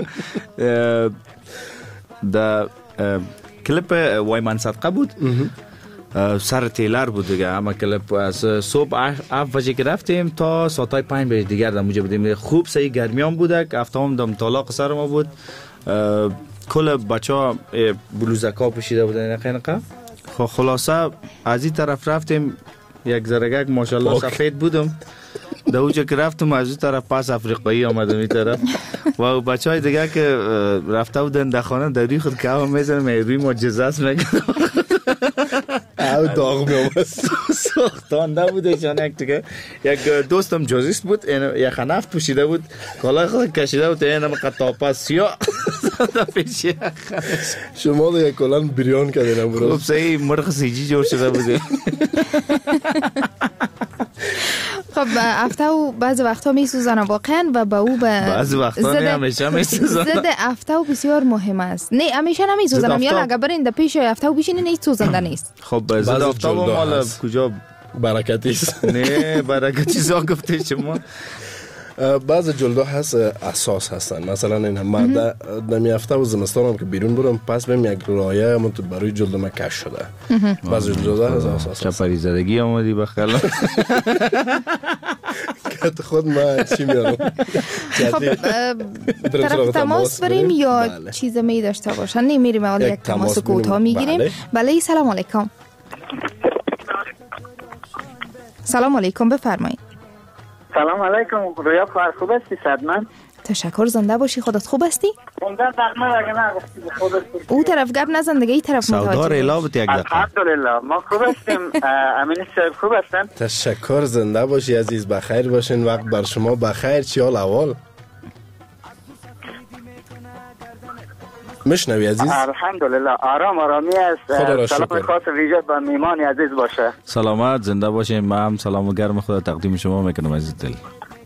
در کلپ وایمان صدقه بود، سر تیلر بود دیگه. اما کلپ از صبح 7 بجه که رفتیم تا ساعت 5 بجه دیگر در موجه بودیم. خوب صحیح گرمیان بودک. افتام دم طلاق سر ما بود. کل بچه ها بلوزکا پوشیده بودن نقه. خلاصه از این طرف رفتیم، یک زرگک ماشاءالله سفید بودم. در اوجه که رفتم از این طرف پس افریقایی آمدم این طرف و بچه های دیگه که رفته بودن در خانه در روی خود که هم میزنم روی معجزه است میگم او داغ میامد ساختان نبوده شان. یک دوستم جوزیست بود، یک خنفت پوشیده بود، کالای خود کشیده بود، این هم قطاپا سیاه در پیشی شما رو یک کلان بریان کردین امروز. خوب صحیح مرخ سیجی جور شده بوده. خب افتاو بعض وقتا میسوزنه واقعا و با او بعض وقتا نه همیشه میسوزنه. ضد افتاو بسیار مهم است. نه همیشه نمیسوزنم، یا اگه برین در پیش افتاو بشینین هیچ سوزنده نیست. خب ضد افتاو مال کجا برکتی است؟ نه برکتی زا گفته شما. بعض جلدا هست اساس هستن. مثلا این مرد دمی هفته و زمستان هم که بیرون برم پس بهم یک رایه برای جلد ما کش شده. بعض جلدا هست اساس. چپری زدگی آمدی بخلا. کت خود ما چی میارم. خب طرف تماس بریم یا چیز می داشته باشن؟ نمیریم اول یک تماس کوتاه میگیریم. بله سلام علیکم. سلام علیکم بفرمایید. سلام علیکم. رویا خواهر خوب هستی؟ صدمن. تشکر. زنده باشی. خودت خوب هستی؟ زنده دقمه اگه نگفتی خودت. او طرف گپ نزن دیگه، این طرف متوجه. سودار الهابت یک دقیقه. الحمدلله ما خوب هستیم. امین صاحب خوب هستن؟ تشکر. زنده باشی عزیز. بخیر باشین. وقت بر شما بخیر. چی حال احوال؟ مشنوی عزیز؟ الحمدلله آرامی است. سلام خاص ویژه به میهمان عزیز باشه. سلامت زنده باشین. من هم سلام و گرم خدا تقدیم شما میکنم عزیز دل.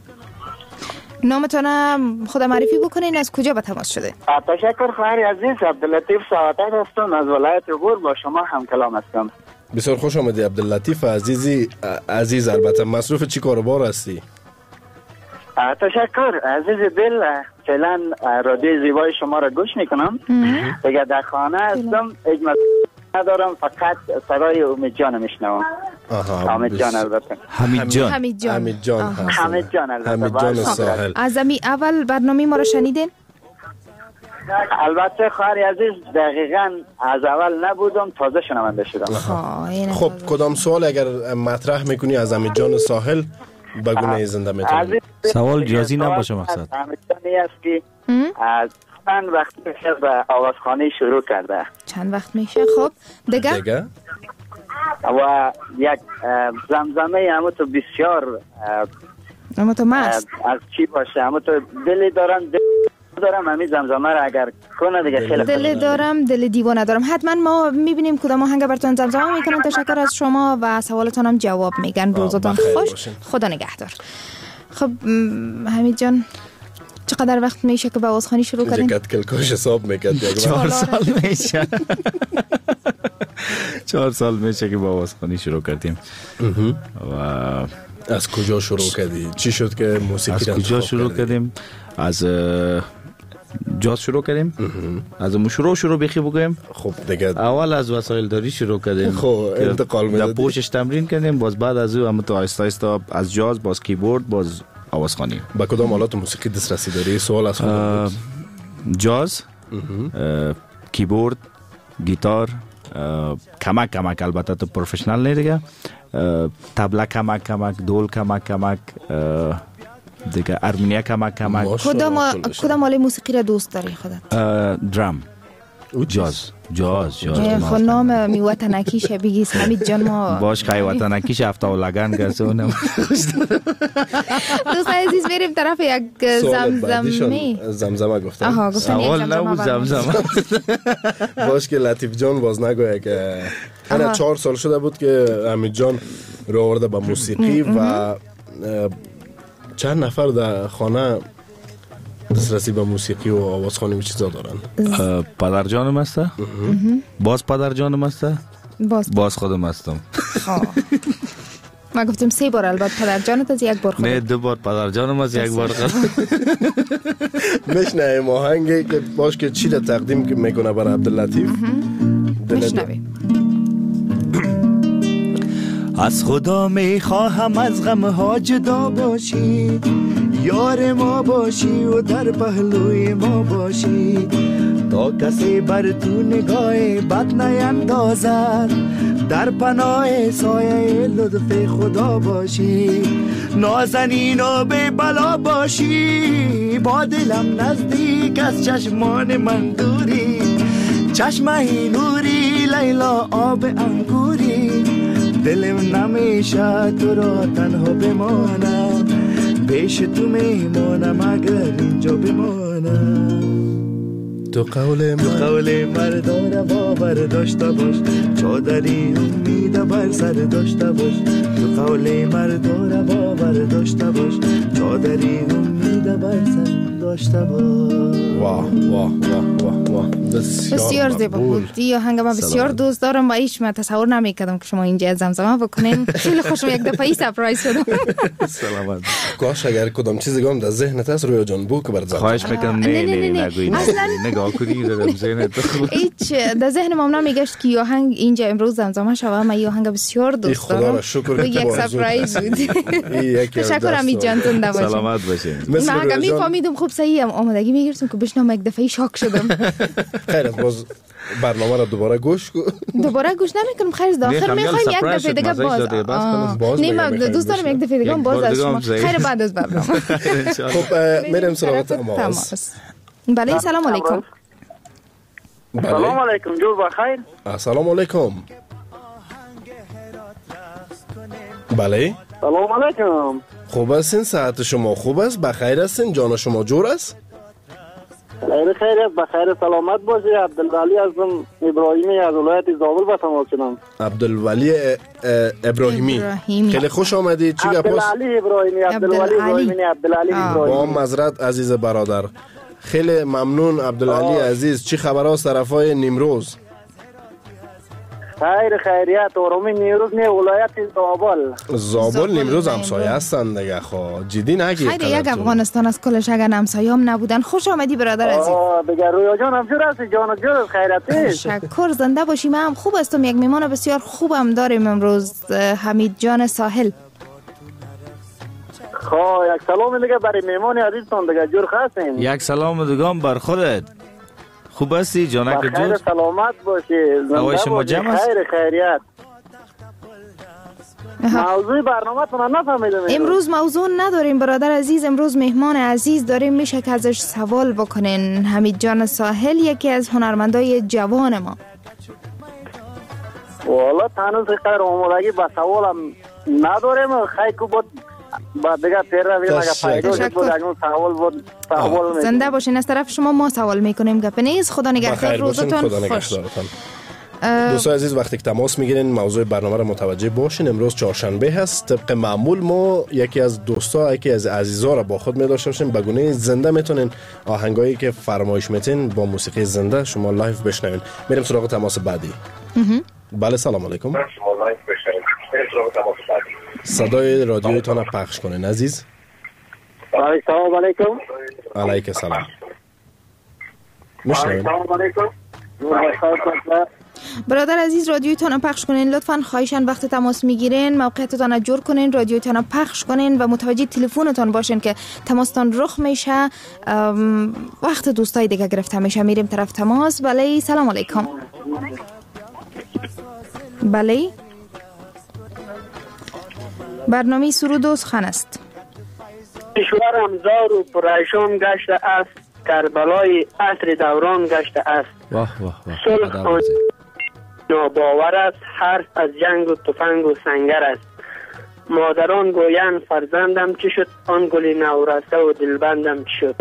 نامتون خود معرفی بکنین، از کجا به تماس شده؟ تشکر خواهر عزیز. عبداللطیف سعادت هستم از ولایت غور، با شما هم کلام هستم. بسیار خوش آمدی عبداللطیف عزیز. البته مصروف چی کاروبار هستی؟ تشکر عزیز دل. فعلا رادیو زیبای شما را گوش میکنم. دیگه در خانه هستم، هیچ ندارم، فقط صدای امید جان میشنوم. حمید جان البته. حمید جان البته ساحل. از اول برنامه ما را شنیدین؟ البته خواهر عزیز دقیقاً از اول نبودم، تازه شنونده شدم. خب کدام سوال اگر مطرح میکنی از حمید جان ساحل بگونه زنده میتونی. سوال جازی نباشه مقصد. حمید جانی است که از چند وقت میشه به آوازخوانی شروع کرده. چند وقت میشه؟ خب دیگه؟ و یک زمزمه همو تو بسیار اما تو مست از چی باشه، اما تو دلی دارم همین زمزمه را اگر کنه دیگه خیلی دل دارم دل دیوانه دارم. حتما ما میبینیم کدام آهنگ براتون زمزمه میکنن. تشکر از شما و سوالتان هم جواب میگن. روزتان خوش، خدا نگهدار. خب حمید جان چقدر وقت میشه که به آوازخوانی شروع کردین؟ جکت کلکاش حساب میکرد 4 سال میشه. 4 سال میشه که با آوازخوانی شروع کردیم. و از کجا شروع کردی؟ چی شد که موسیقی از کجا شروع کردیم؟ از جاز شروع کردیم. از شروع بخی بگویم. خب دیگه اول از وسایل داری شروع کردیم. خب انتقال میدادی. در پوشش تمرین کردیم. باز بعد از او هم تو آهسته آهسته از جاز باز کیبورد باز آوازخوانی. با کدام آلات موسیقی دسترسی داری؟ سوال از خودم بود. جاز، کیبورد، گیتار، کمک البته تو پروفشنال نه دیگه. تبله کمک، دول کمک، دیگه ارمنیا کمک. کدام آله موسیقی را دوست داری خودت؟ درام، جاز. خب نام می وطنکیش بگیس حمید جان. ما باش خیلی وطنکیش هفته و لگن گرسونم. دوست عزیز بریم طرف یک زمزمه گفتم. سوال نبود زمزمه. باش که لطیف جان باز نگویه که 4 سال شده بود که حمید جان رو آورده به موسیقی و چند نفر در خانه دسترسی به موسیقی و آوازخوانی و چیزا دارن؟ پدر جانم هسته؟ باز پدر جانم هسته؟ باز خودم هستم. ما گفتم 3 بار البته پدر جانت از 1 بار خودم. نه 2 بار پدر جانم از 1 بار خودم. میشنویم آهنگی که باش که چی را تقدیم میکنه برای عبداللطیف. میشنویم. از خدا میخواهم از غم ها جدا باشی، یار ما باشی و در پهلوی ما باشی، تا کسی بر تو نگاه بد نیندازد، در پناه سایه لطف خدا باشی، نازنین و به بلا باشی، با دلم نزدیک از چشمان من دوری، چشمه نوری لیلا آب انگوری، دلم نمیشه تو را تنها بمانم، پیش تو میمانم اگر اینجا بمانم. تو قول مردار باور داشته باش، چادری امید بر سر داشته باش، تو قول مردار باور داشته باش، چادری امید بر سر داشته باش. واه بسیار زیبا بود. این آهنگ من بسیار دوست دارم و هیچ من تصور نمی‌کردم که شما اینجا زمزمه بکنین. خیلی خوشم یک دفعه سرپرایز شدم. سلامت. کاش اگر کدام چیزی گم در ذهنت هست رویا جان بو که برات خواهش میکنم نه نگویید. نگاه کنید در ذهنت. هیچ در ذهن ما نمیگشت که آهنگ اینجا امروز زمزمه شوه. من این آهنگ بسیار دوست دارم. خدا را شکر که یک سرپرایز بود. تشکر حمید جان زنده باشید. سلامت باشید. من اگه میفهمیدم خوب صحیح آمادگی میگرفتم که بشنوم یک دفعه شاک شدم. خیر باز برنامه را دوباره گوش کن. دوباره گوش نمیکنم. خیر داخل میخوایم یک دفعه دیگه باز. نه دوست دارم یک دفعه دیگه باز از شما. خیر بعد از برنامه. خب میریم سراغ تماس. بله سلام علیکم. سلام علیکم جور بخیر. سلام علیکم. بله سلام علیکم. خوب هستین؟ صحت شما خوب است؟ بخیر هستین؟ جان شما جور است؟ خیر بخیر سلامت باشی. عبدالولی هستم ابراهیمی از ولایت زابل به تماس شدم. عبدالولی ابراهیمی خیلی خوش آمدید. چی گپ است؟ عبدالعلی ابراهیمی. با معذرت عزیز برادر. خیلی ممنون عبدالعلی عزیز. چی خبر است طرفای نیمروز؟ خیر خیریت آرامی نیمروز نه ولایت زابل نیمروز همسایه هستن دیگه. خب جدی نگیر. خیر یک افغانستان از کلش اگر همسایه هم نبودن. خوش آمدی برادر عزیز. دیگه رویا جان هم جور هستی جان جور خیرتی. تشکر زنده باشی. من هم خوب هستم. یک میمان بسیار خوبم داریم امروز حمید جان ساحل. خب یک سلام دیگه برای میمان عزیزتون دیگه جور هستین. یک سلام دیگه بر خودت. خوب هستی جانک جون؟ خیر سلامت باشی. هوای شما جمع است؟ خیر خیریت. موضوع برنامه تون نفهمیدم. امروز موضوع نداریم برادر عزیز. امروز مهمان عزیز داریم. میشه که ازش سوال بکنین. حمید جان ساحل یکی از هنرمندای جوان ما. والا تنوز خیر آمادگی با سوالم نداریم. خیلی بود بعد دیگه تیر دیگه مگه فایده بود اگه سوال بود سوال زنده باشین. از طرف شما ما سوال میکنیم گپ نیست. خدا نگهدار روزتون خوش. دوستان عزیز وقتی که تماس میگیرین موضوع برنامه رو متوجه باشین. امروز چهارشنبه هست. طبق معمول ما یکی از دوستا یکی از عزیزا رو با خود می‌داشته باشیم. به گونه زنده میتونین آهنگایی که فرمایش میتین با موسیقی زنده شما لایو بشنوین. میریم سراغ تماس بعدی. بله سلام علیکم. شما لایو بشنوین. میریم سراغ تماس بعدی. صدای رادیویتون رو پخش کنین عزیز. سلام علیکم. علیک السلام. میشنوین. سلام علیکم. برادر عزیز رادیویتون رو پخش کنین لطفاً. خواهشاً وقت تماس میگیرین موقعیتتون رو جور کنین، رادیویتون رو پخش کنین و متوجه تلفنتون باشین که تماستان رخ میشه. وقت دوستای دیگه گرفته میشه. میریم طرف تماس. بله سلام علیکم. بله برنامه سرود و سخن است. کشورم زار و پریشان گشته است، کربلای عصر دوران گشته است. صلح ناباور است، حرف از جنگ و تفنگ و سنگر است. مادران گویند فرزندم چی شد، آن گلی نورسته و دلبندم چی شد.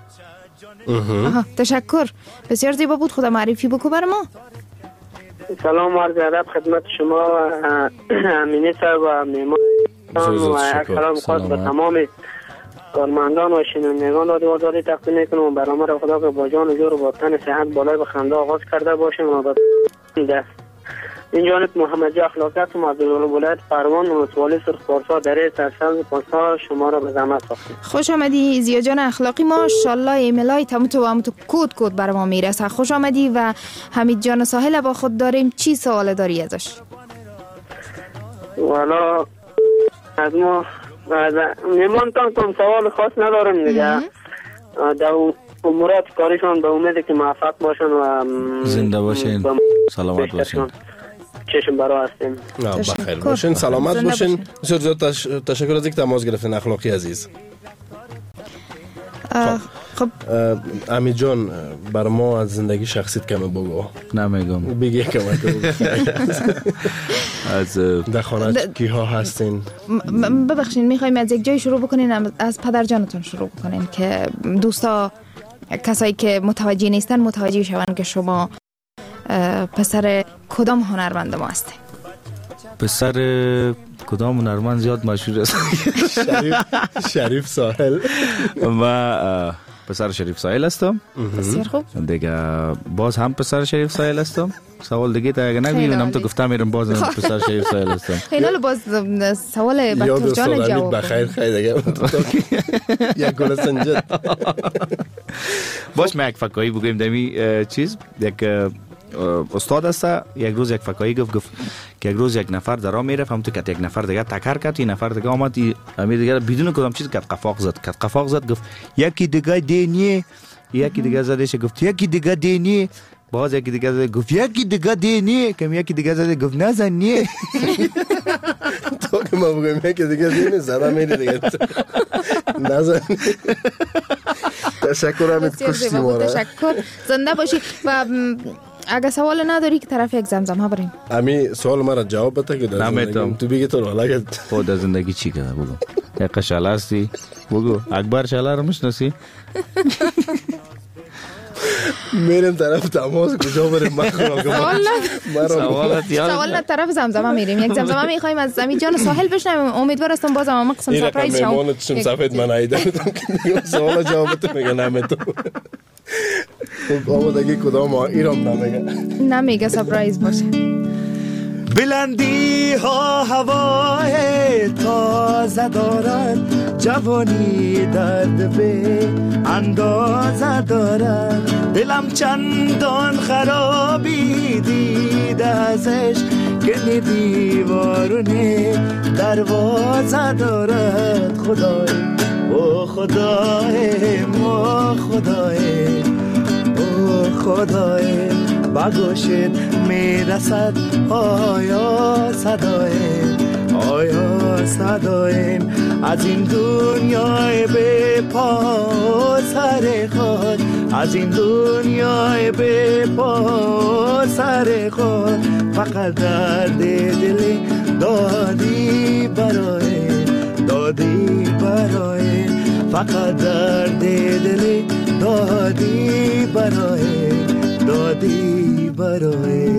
تشکر، بسیار زیبا بود. خدا معرفی بکو بر ما. سلام و عرض ادب خدمت شما امینی صاحب و میمان و یک سلام خاص به تمام کارمندان و شنوندگان رادیو آزادی تقدیم میکنم. برنامه را خدا که با جان و جور و با تن صحت بالای به خنده آغاز کرده باشیم و به دست این جانب محمدی اخلاقیت و عبدالله ولایت پروان و ولسوالی سرخپارسا دره ترسنز پاسا شما را به زحمت ساختیم. خوش آمدی زیا جان اخلاقی. ما انشالله ایمیلای تموتو و امتو کود بر ما میرسه. خوش آمدی. و حمید جان ساحل با خود داریم. چی سوال داری ازش؟ والا از ما میمانتان کم سوال خاص ندارم دیگه. در امورات کاریشان به امید که موفق باشن و زنده باشین، سلامت باشین. چشم برا هستیم. بخیر باشین، سلامت باشین. بسیار زیاد تشکر از اینکه تماس گرفتین اخلاقی عزیز. خب امی جان بر ما از زندگی شخصیت کمی بگو. نمیگم. بگی کمی بگو. از در خانه کیها هستین؟ ببخشین میخوایم از یک جای شروع بکنین. از پدر جانتون شروع بکنین که دوستا کسایی که متوجه نیستن متوجه شون که شما پسر کدام هنرمند ما هستین. پسر کدام هنرمند زیاد مشهور است؟ شریف ساحل. و پسر شریف ساحل هستم. بسیار خوب. دیگه باز هم پسر شریف ساحل هستم. سوال دیگه تا اگه نگویم تو گفتم میرم باز پسر شریف ساحل هستم. خیلی باز سوال بکتر جان جواب بخیر خیلی دیگه یک گل سنجد. باش ما یک فکایی بگویم دمی چیز. یک استاد است. یک روز یک فکایی گفت که یک روز یک نفر در راه میرفت، هم تو که یک نفر دیگه تکر کرد، این نفر دیگه آمد امیر دیگه بدون کدام چیز کف قفاق زد گفت یکی دیگه دینی، یکی دیگه زدش گفت یکی دیگه دینی، باز یکی دیگه زد گفت یکی دیگه دینی، کم یکی دیگه زد گفت نزنی. تو که ما بگویم یکی دیگه دینی زدم میری دیگه نزنی. تشکر امید کشتی ما را. تشکر، زنده باشی. و اگه سوال نداری که طرف یک زمزمه بریم. امی سوال مرا جواب بده که در زندگی تو بگی تو حالا که خود در زندگی چی کرده بگو. یک شاله هستی بگو. اکبر شاله رو میشناسی؟ میریم طرف تماس کجا بریم؟ سوال نه طرف زمزمه میریم. یک زمزمه میخوایم از زمین جان ساحل بشنویم. امیدوار هستم بازم ما قسم سرپرایز شو. میمونت شم سفید من ایدم که سوال جواب تو میگه نمیتون. خب آمدگی کدام ایران نمیگه سرپرایز باشه. بلندی ها هوای تازه دارد، جوانی درد به اندازه دارد. دلم چندان خرابی دیده ازش که دیوارونه دروازه دارد. خدای او خدای ما خدای او خدای بگوشت میرسد آیا صدایم از این دنیای به پا سر خود، از این دنیای به پا سر خود. فقط درد دل دادی برای دادی برای فقط درد دل دادی برای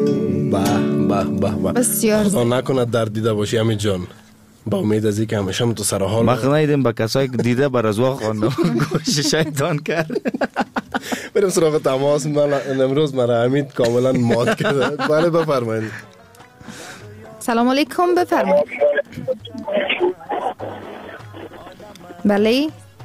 به بسیار خدا نکنه درد دیده باشی امید جان. با امید از اینکه همیشه تو سر حال ما نیدیم به کسایی که دیده بر از وا خواندم گوش شیطان کرد. بریم سراغ تماس. من امروز مرا امید کاملا مات کرده. بله بفرمایید. سلام علیکم بفرمایید. بله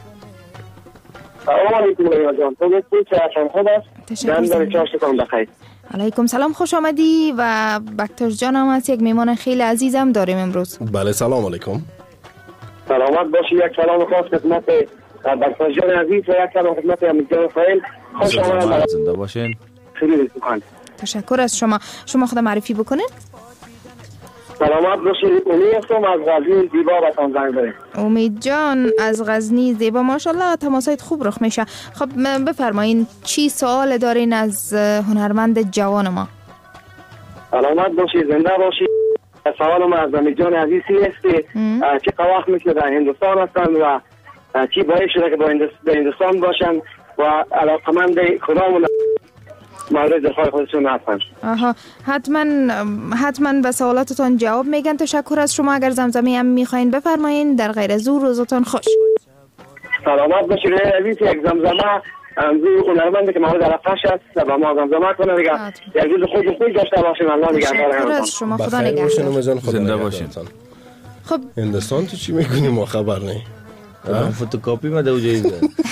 سلام علیکم ریا جان. تو بسید چه اشان خود است؟ تشکر. چاشتان بخیر. علیکم سلام، خوش آمدی. و بکتر جان هم هست، یک میمان خیلی عزیزم داریم امروز. بله سلام علیکم. سلامت باشی. یک سلام خاص خدمت بکتر جان عزیز و یک سلام خدمت امید جان فایل. خوش آمدید. زنده باشین. خیلی سخن. تشکر از شما. شما خود معرفی بکنین. سلامت باشید. امید هستم از غزنی زیبا بهتون زنگ زدم. امید جان از غزنی زیبا، ماشاءالله تماسایت خوب رخ میشه. خب بفرمایین چی سوال دارین از هنرمند جوان ما؟ سلامت باشید، زنده باشید. سوالم از امید جان عزیز است که چه وقت میشه در هندوستان هستن و چی باعث شده که در هندوستان باشن و علاقمند کدام مورد دفاع خودشون هستن. آها، حتما به سوالاتتان جواب میگن. تشکر از شما. اگر زمزمه هم میخواین بفرمایین. در غیر از او روزتان خوش. سلامت باشید عزیز. یک زمزمه امروز هنرمندی که مورد علاقه‌اش است و ما زمزمه کنه دیگه. یک روز خوش داشته باشین. الله نگهدار تشکر از شما. خدا نگهدار. زنده باشین. خب هندوستان تو چی میکنی؟ ما خبر نه. فوتوکاپی مده اوجایی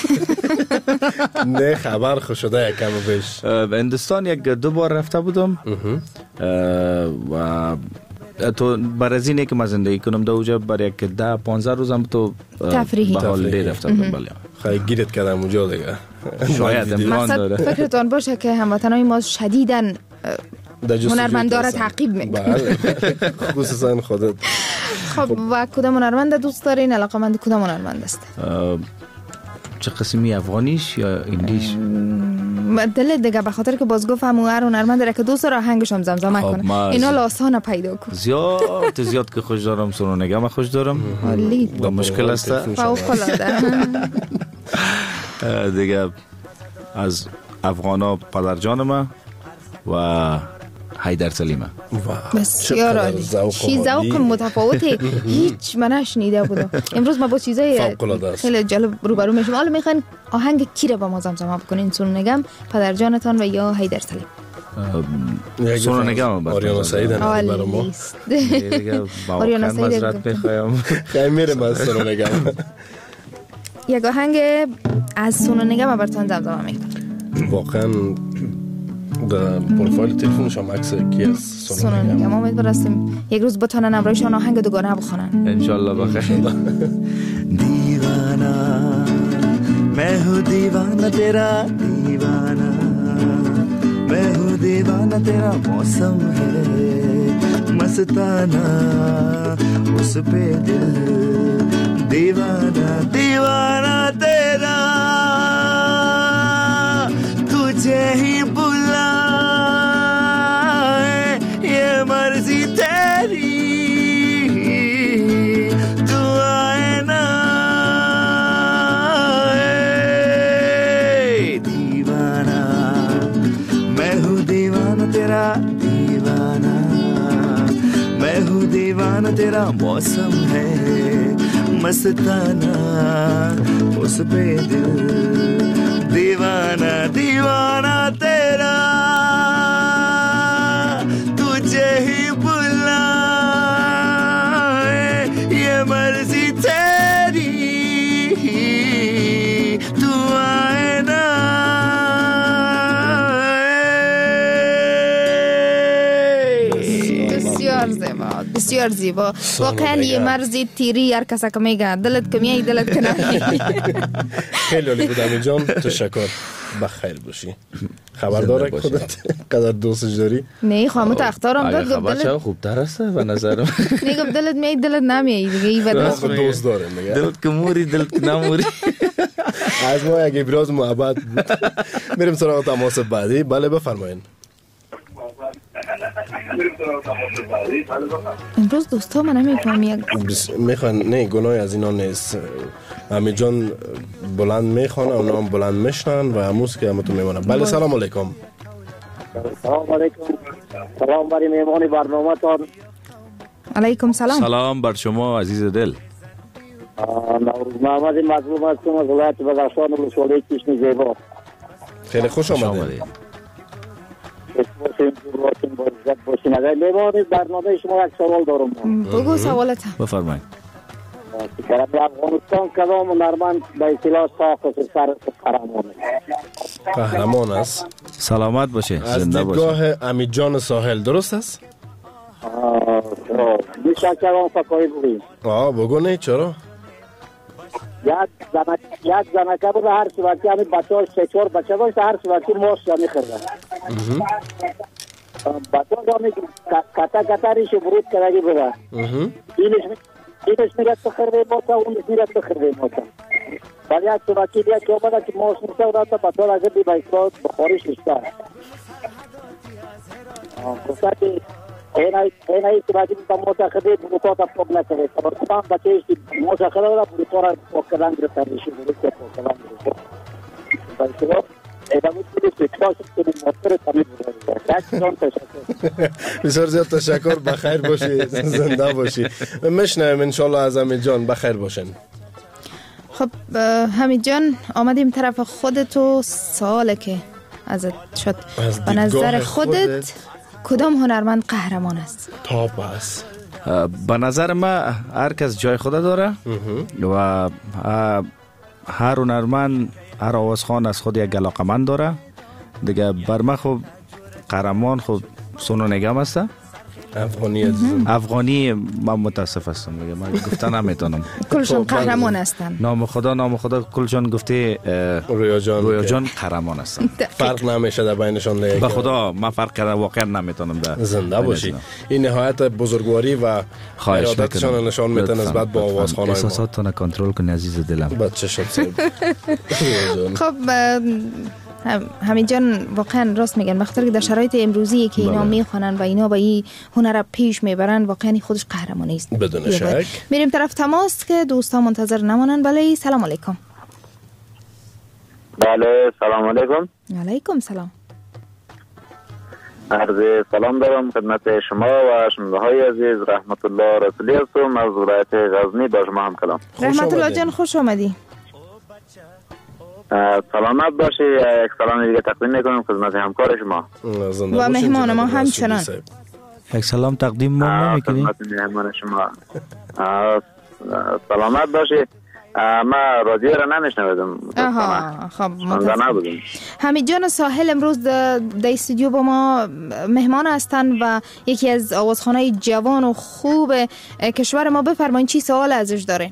نه خبر خوش شده یک کم بیش. به هندوستان یک دو بار رفته بودم و تو برازیلی که من زندگی کنم در اونجا برای یک 10-15 روزم تو تفریحی به هالیدی رفته بودم. بله خیلی گیرت کردم اونجا دیگه. شاید امکان داره. فکرتان باشه که هموطنای ما شدیداً هنرمندا را تعقیب میکنن. بله خصوصا خودت. خب و کدام هنرمند دوست دارین؟ علاقمند کدام هنرمند است؟ چه قسمی، افغانیش یا هندیش؟ دل دیگه به خاطر که باز گفتم هر هنرمند را که دوست داره آهنگش هم زمزمه کنه. اینا لاسانه پیدا کن. زیاد که خوش دارم. سونو نگم خوش دارم. عالی. با مشکل است. فوق العاده. دیگه از افغانا پدر جانم و حیدر سلیمه. بسیار عالی. چی ذوق متفاوته. هیچ من نشنیده بودم. امروز ما با چیزای خیلی جالب روبرو میشیم. حالا میخواین آهنگ کی رو با ما زمزمه بکنین؟ سونو نگم، پدر جانتان و یا حیدر سلیم؟ سونو نگم. آریانا سعید برای ما. آریانا سعید میخوایم. خیلی میرم از سونو نگم. یک آهنگ از سونو نگم براتون زمزمه میکنم. واقعا در پروفایل تلفنش هم عکس کی است؟ سونو نگم. امیدوار هستیم یک روز بتونن امرایشان آهنگ دوگانه بخونن. انشالله بخیر. دیوانا मैं हूँ दीवाना तेरा दीवाना मैं हूँ दीवाना तेरा मौसम है मस्ताना उस पे दिल दीवाना दीवाना तेरा तुझे ही बुलाए ये मर्जी तेरी तू आए ना दीवाना मैं हूँ दीवाना तेरा दीवाना मैं हूँ दीवाना तेरा मौसम है मस्ताना उस पे दिल दीवाना दीवाना तेरा तुझे ही बुलाए ये मर्जी तेरी तू आए ना بسیار زیبا. واقعا یه مرزی تیری هر کس که میگه دلت کمیه دلت کنه. خیلی عالی بود امید جان. تشکر. بخیر باشی. خبردار خودت قدر دوستش داری؟ نه خواهم تو اختارم داد. خبر چه خوبتر است به نظرم. میگم دلت میای دلت نمیای دیگه. این بدن دوست داره میگه. دلت که موری دلت نموری. از ما یک ابراز محبت بود. میریم سراغ تماس بعدی. بله بفرمایید. امروز دوستا من نمیفهم یک میخوان نه گناه از اینا نیست. حمید جان بلند میخوانه و نام بلند میشنن و امروز که همتون میمونه. بله سلام علیکم. سلام علیکم. سلام برای مهمان برنامه تان. علیکم سلام. سلام بر شما عزیز دل. نوروز محمد مظلوم هستم از ولایت بدخشان ولسوالی چشم زیبا. خیلی خوش آمدید. باشین اگر میمانید برنامه شما یک سوال دارم. بگو سوالت. بفرمایید. در افغانستان کدام هنرمند به اصطلاح ساخت سر قهرمان است؟ سلامت باشه. از دیدگاه حمید جان ساحل درست است؟ بیشتر کدام فکایی بگوییم. بگو نه چرا؟ یک زنکه بود هر صورتی همین بچه ها 3-4 بچه داشت هر صورتی ماش جمعی خرده بچه ها جمعی کتا ریش برود کرده بوده اینش میرد بخرده ماتا اونش میرد بخرده ماتا ولی یک صورتی بیا که آمده که ماش نیسته و تا بچه ها لگه بی بایستاد بخارش نیسته گفته که این ای صورتی با ماتا خرده بروتا تا پاک نکرده تمام بچه ایش که ماتا خرده و بروتا را پاک کردن گرفته ریشی برود که پاک کردن گرفته بایستاد بسیار زیاد تشکر. بخیر باشی، زنده باشی. میشنویم انشالله از حمید جان. بخیر باشین. خب حمید جان آمدیم طرف خودت و سواله که ازت شد به نظر خودت کدام هنرمند قهرمان است؟ تاپ است. به نظر من هر کس جای خود داره و هر هنرمند هر آوازخوان از خود یک علاقمند داره دیگه. بر من خب قهرمان خب سونو نگم است. افغانی من متاسف هستم دیگه من گفتن نمیتونم. کلشون قهرمان هستن. نام خدا کلشون گفته رویا جان قهرمان هستن. فرق نمیشه در بینشون. به خدا من فرق کردم واقعا نمیتونم. زنده باشی. این نهایت بزرگواری و ارادتشان نشان میده نسبت به آوازخوانای ما. احساساتتون کنترل کن عزیز دلم. بچه شد صاحب. خب حمید جان واقعا راست میگن وقتی که در شرایط امروزی که اینا میخوانن و اینا با این هنر پیش میبرن واقعا خودش قهرمانی است. بدون شک. میریم طرف تماس که دوستا منتظر نمونن. بله سلام علیکم. بله سلام علیکم. علیکم سلام. عرض سلام دارم خدمت شما و شنونده های عزیز. رحمت الله رسولی هستم از ولایت غزنی. با شما هم کلام. رحمت الله جان خوش آمدی. سلامت باشی. یک سلام دیگه تقدیم میکنم خدمت همکار شما و مهمان ما همچنان. یک سلام تقدیم ما میکنیم خدمت مهمان شما. سلامت باشی. ما رادیو را نمیشنویدم. خب حمید جان ساحل امروز در استودیو با ما مهمان هستند و یکی از آوازخوانای جوان و خوب کشور ما. بفرمایید چی سوال ازش داره؟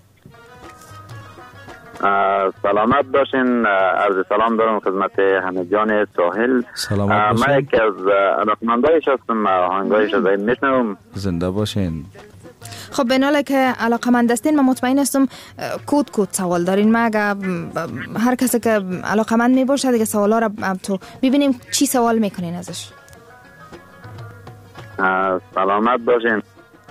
سلامت باشین. عرض سلام دارم خدمت حمید جان ساحل. سلامت باشین. من یکی از علاقمندایش هستم. آهنگایش از این میشنوم. زنده باشین. خب بناله که علاقمند هستین من مطمئن هستم کود سوال دارین. من اگه هر کسی که علاقمند می باشه دیگه سوالا رو تو ببینیم چی سوال میکنین ازش. سلامت باشین.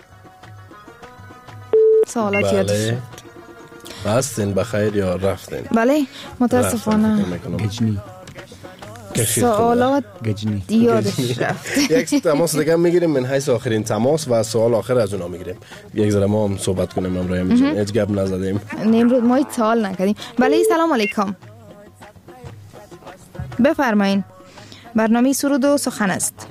سوالات یادش هستین بخیر یا رفتین؟ بله متاسفانه گجنی سوالات یادش رفت. یک تماس دیگه میگیریم من حیث آخرین تماس و سوال آخر از اونا میگیریم. یک ذره ما هم صحبت کنیم امروز میشیم. هیچ گپ نزدیم. امروز ما سوال نکردیم. بله سلام علیکم. بفرمایین. برنامه سرود و سخن است.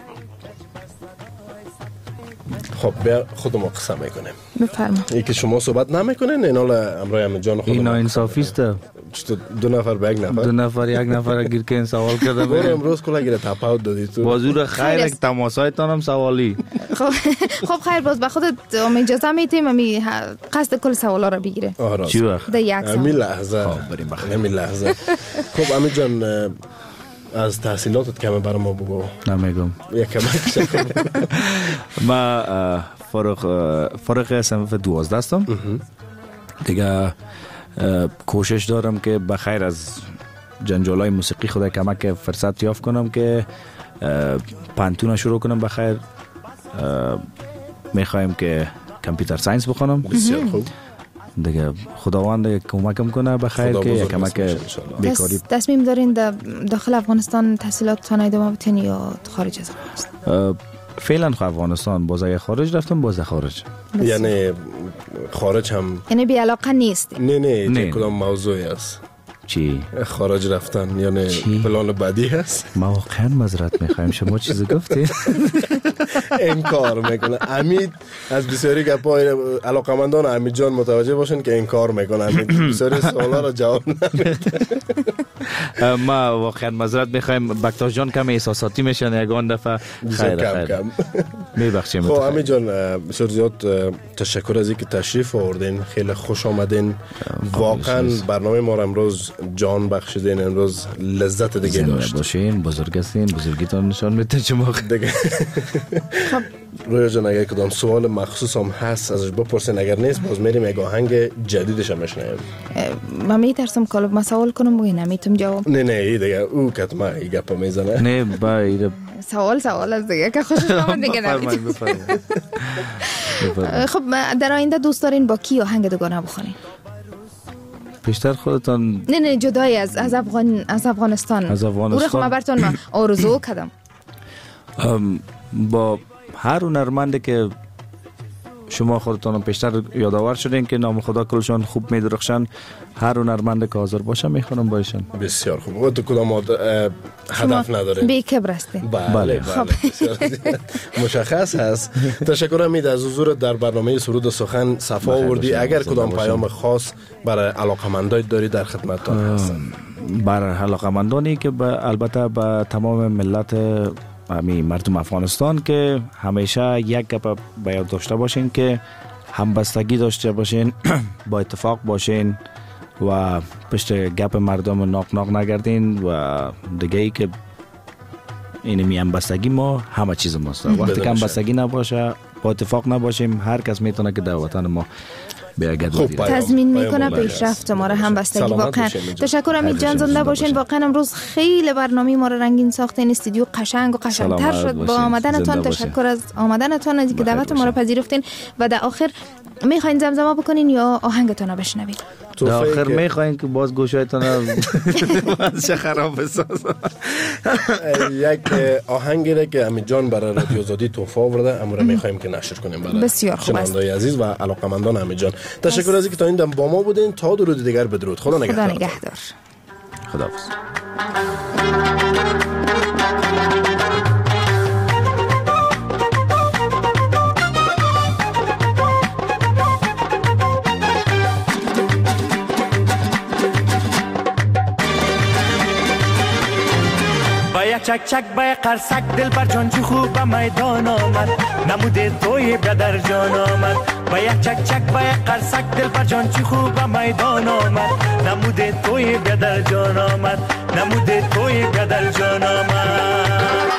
خب بیا خودمون قصه میکنیم. بفرما. ای که شما صحبت نمیکنین اینا امروز حمید جان خودمون. اینا انصافی است. دو نفر به یک نفر. یک نفر گیر که سوال کردم. برو امروز کلا گیره تپاوت دادی تو. بازور خیر یک تماسایتان هم سوالی. خب خیر باز به خودت اجازه میتیم امی قصد کل سوالا رو بگیره. چی وقت؟ در یک سال. همین لحظه. خب بریم بخیر. همین لحظه. خب حمید جان از تحصیلاتت کمی برای ما بگو. نمیگم. یک کمی ما فارغ صنف 12 هستم. دیگه کوشش دارم که بخیر از جنجالای موسیقی خدا کمک فرصت یافت کنم که پانتون شروع کنم بخیر میخوایم که کامپیوتر ساینس بخونم. بسیار خوب. دیگه خداوند کمکم کنه به خیر که کمک بیکاری. تصمیم دارین داخل افغانستان تحصیلاتتان ادامه بدین یا خارج از افغانستان؟ فعلا افغانستان، باز خارج رفتم، باز خارج. یعنی خارج هم یعنی بی علاقه نیست؟ نه کدام موضوعی است؟ چی؟ خارج رفتن یعنی پلان بعدی هست؟ ما واقعا معذرت میخوایم، شما چیزی گفتین؟ انکار میکنه امید. از بسیاری گپای علاقمندان امید جان متوجه باشین که انکار میکنه. امید بسیاری سوالا را جواب نمیده. ما واقعا معذرت میخوایم. بکتاش جان کم احساساتی میشن یگان دفعه. خیر میبخشیم. خب امید جان بسیار زیاد تشکر از اینکه تشریف آوردین. خیلی خوش آمدین. واقعا برنامه ما را امروز جان بخشیدین. امروز لذت دیگه داشت. باشین، بزرگ هستین، بزرگیتون نشان میده شما دیگه. خب رویا جان اگر کدام سوال مخصوص هم هست ازش بپرسین، اگر نیست باز میریم یک آهنگ جدیدش هم میشنویم. من میترسم که ما سوال کنم بگین نمیتونم جواب. نه دیگه او کتما ای گپا میزنه. نه با سوال از دیگه که خوشش آمد دیگه نمیتونم. خب در آینده دوست دارین با کی آهنگ دوگانه بخونین؟ بیشتر خودتان. نه جدای از افغانستان. او رو خب براتون آرزو کردم. با هر هنرمندی که شما خودتان بیشتر یادآور شدین که نام خدا کلشان خوب میدرخشن، هر هنرمندی که حاضر باشه میخونم بایشن. بسیار خوب. و تو کدام هدف نداره؟ بی کبر هستین. بله. مشخص هست. تشکر امید از حضور در برنامه سرود و سخن. صفا آوردی. اگر کدام پیام خاص برای علاقمندان داری در خدمتتان هستم. برای علاقمندانی که البته به تمام ملت مردم افغانستان که همیشه یک گپ باید داشته باشین که همبستگی داشته باشین، با اتفاق باشین و پشت گپ مردم ناق نگردین و دیگه ای که این همبستگی ما همه چیز ماست. وقتی که همبستگی نباشه، با اتفاق نباشیم، هر کس میتونه که در وطن ما تضمین میکنه پیشرفت ما را همبستگی. واقعا تشکر امید جان، زنده باشین. واقعا امروز خیلی برنامه ما را رنگین ساختین. استودیو قشنگ و قشنگتر شد با آمدنتان. تشکر از آمدنتان، از اینکه دعوت ما را پذیرفتین. و در آخر میخواین زمزمه بکنین یا آهنگتون را بشنوین؟ در آخر میخواین که باز گوشایتون چه خراب بسازم. یک آهنگی را که امید جان برای رادیو آزادی تحفه آورده، امروز میخوایم که نشر کنیم برای شنوندگان عزیز و علاقمندان امید جان. تشکر از اینکه تا این دم با ما بودین. تا درود دیگر بدرود. خدا نگهدار. خداحافظ. چک چک بای قرصک دل بر جان جو خوب به میدان آمد، نموده توی بدر جان آمد. بای چک چک بای قرصک دل بر جان جو خوب به میدان آمد، نموده توی بدر جان آمد، نموده توی بدر جان آمد.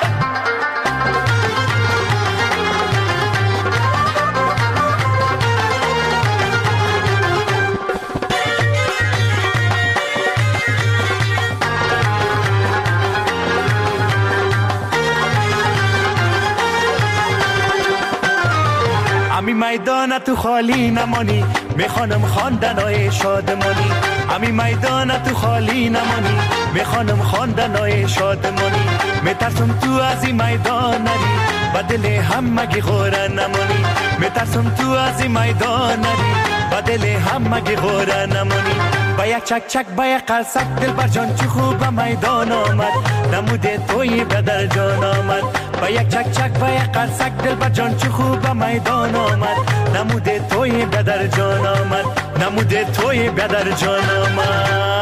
امی میدان تو خالی نمانی، میخوانم خواندنای شادمانی. امی میدان تو خالی نمانی، میخوانم خواندنای شادمانی. میترسم تو از این میدان نری، با دل همگی غوره نمانی. میترسم تو از این میدان نری، با دل همگی غوره نمانی. با یک چک چک با یک قرصک دل بر جان چی خوب به میدان آمد، نموده توی بدر جان آمد. با یک چک چک با یک قرصک دل بر جان چی خوب به میدان آمد، نموده توی بدر جان آمد، نموده توی بدر جان آمد.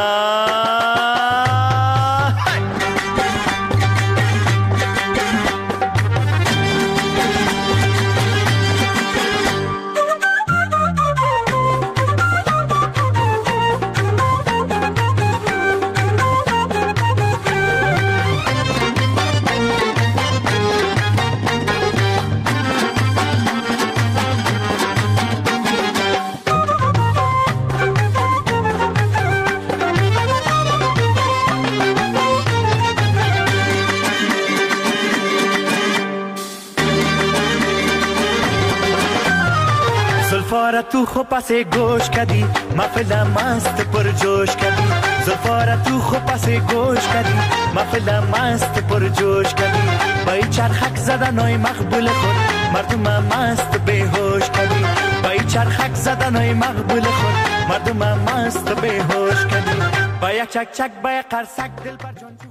تو خو پس گوش کردی محفل مست پر جوش کردی زلفا تو خو پس گوش کردی محفل مست پر جوش کردی با این چرخک زدن های مقبول خود مردم مست بیهوش کردی با این چرخک زدن های مقبول خود مردم مست بیهوش کردی با یک چک چک با یک قرصک دل پر جان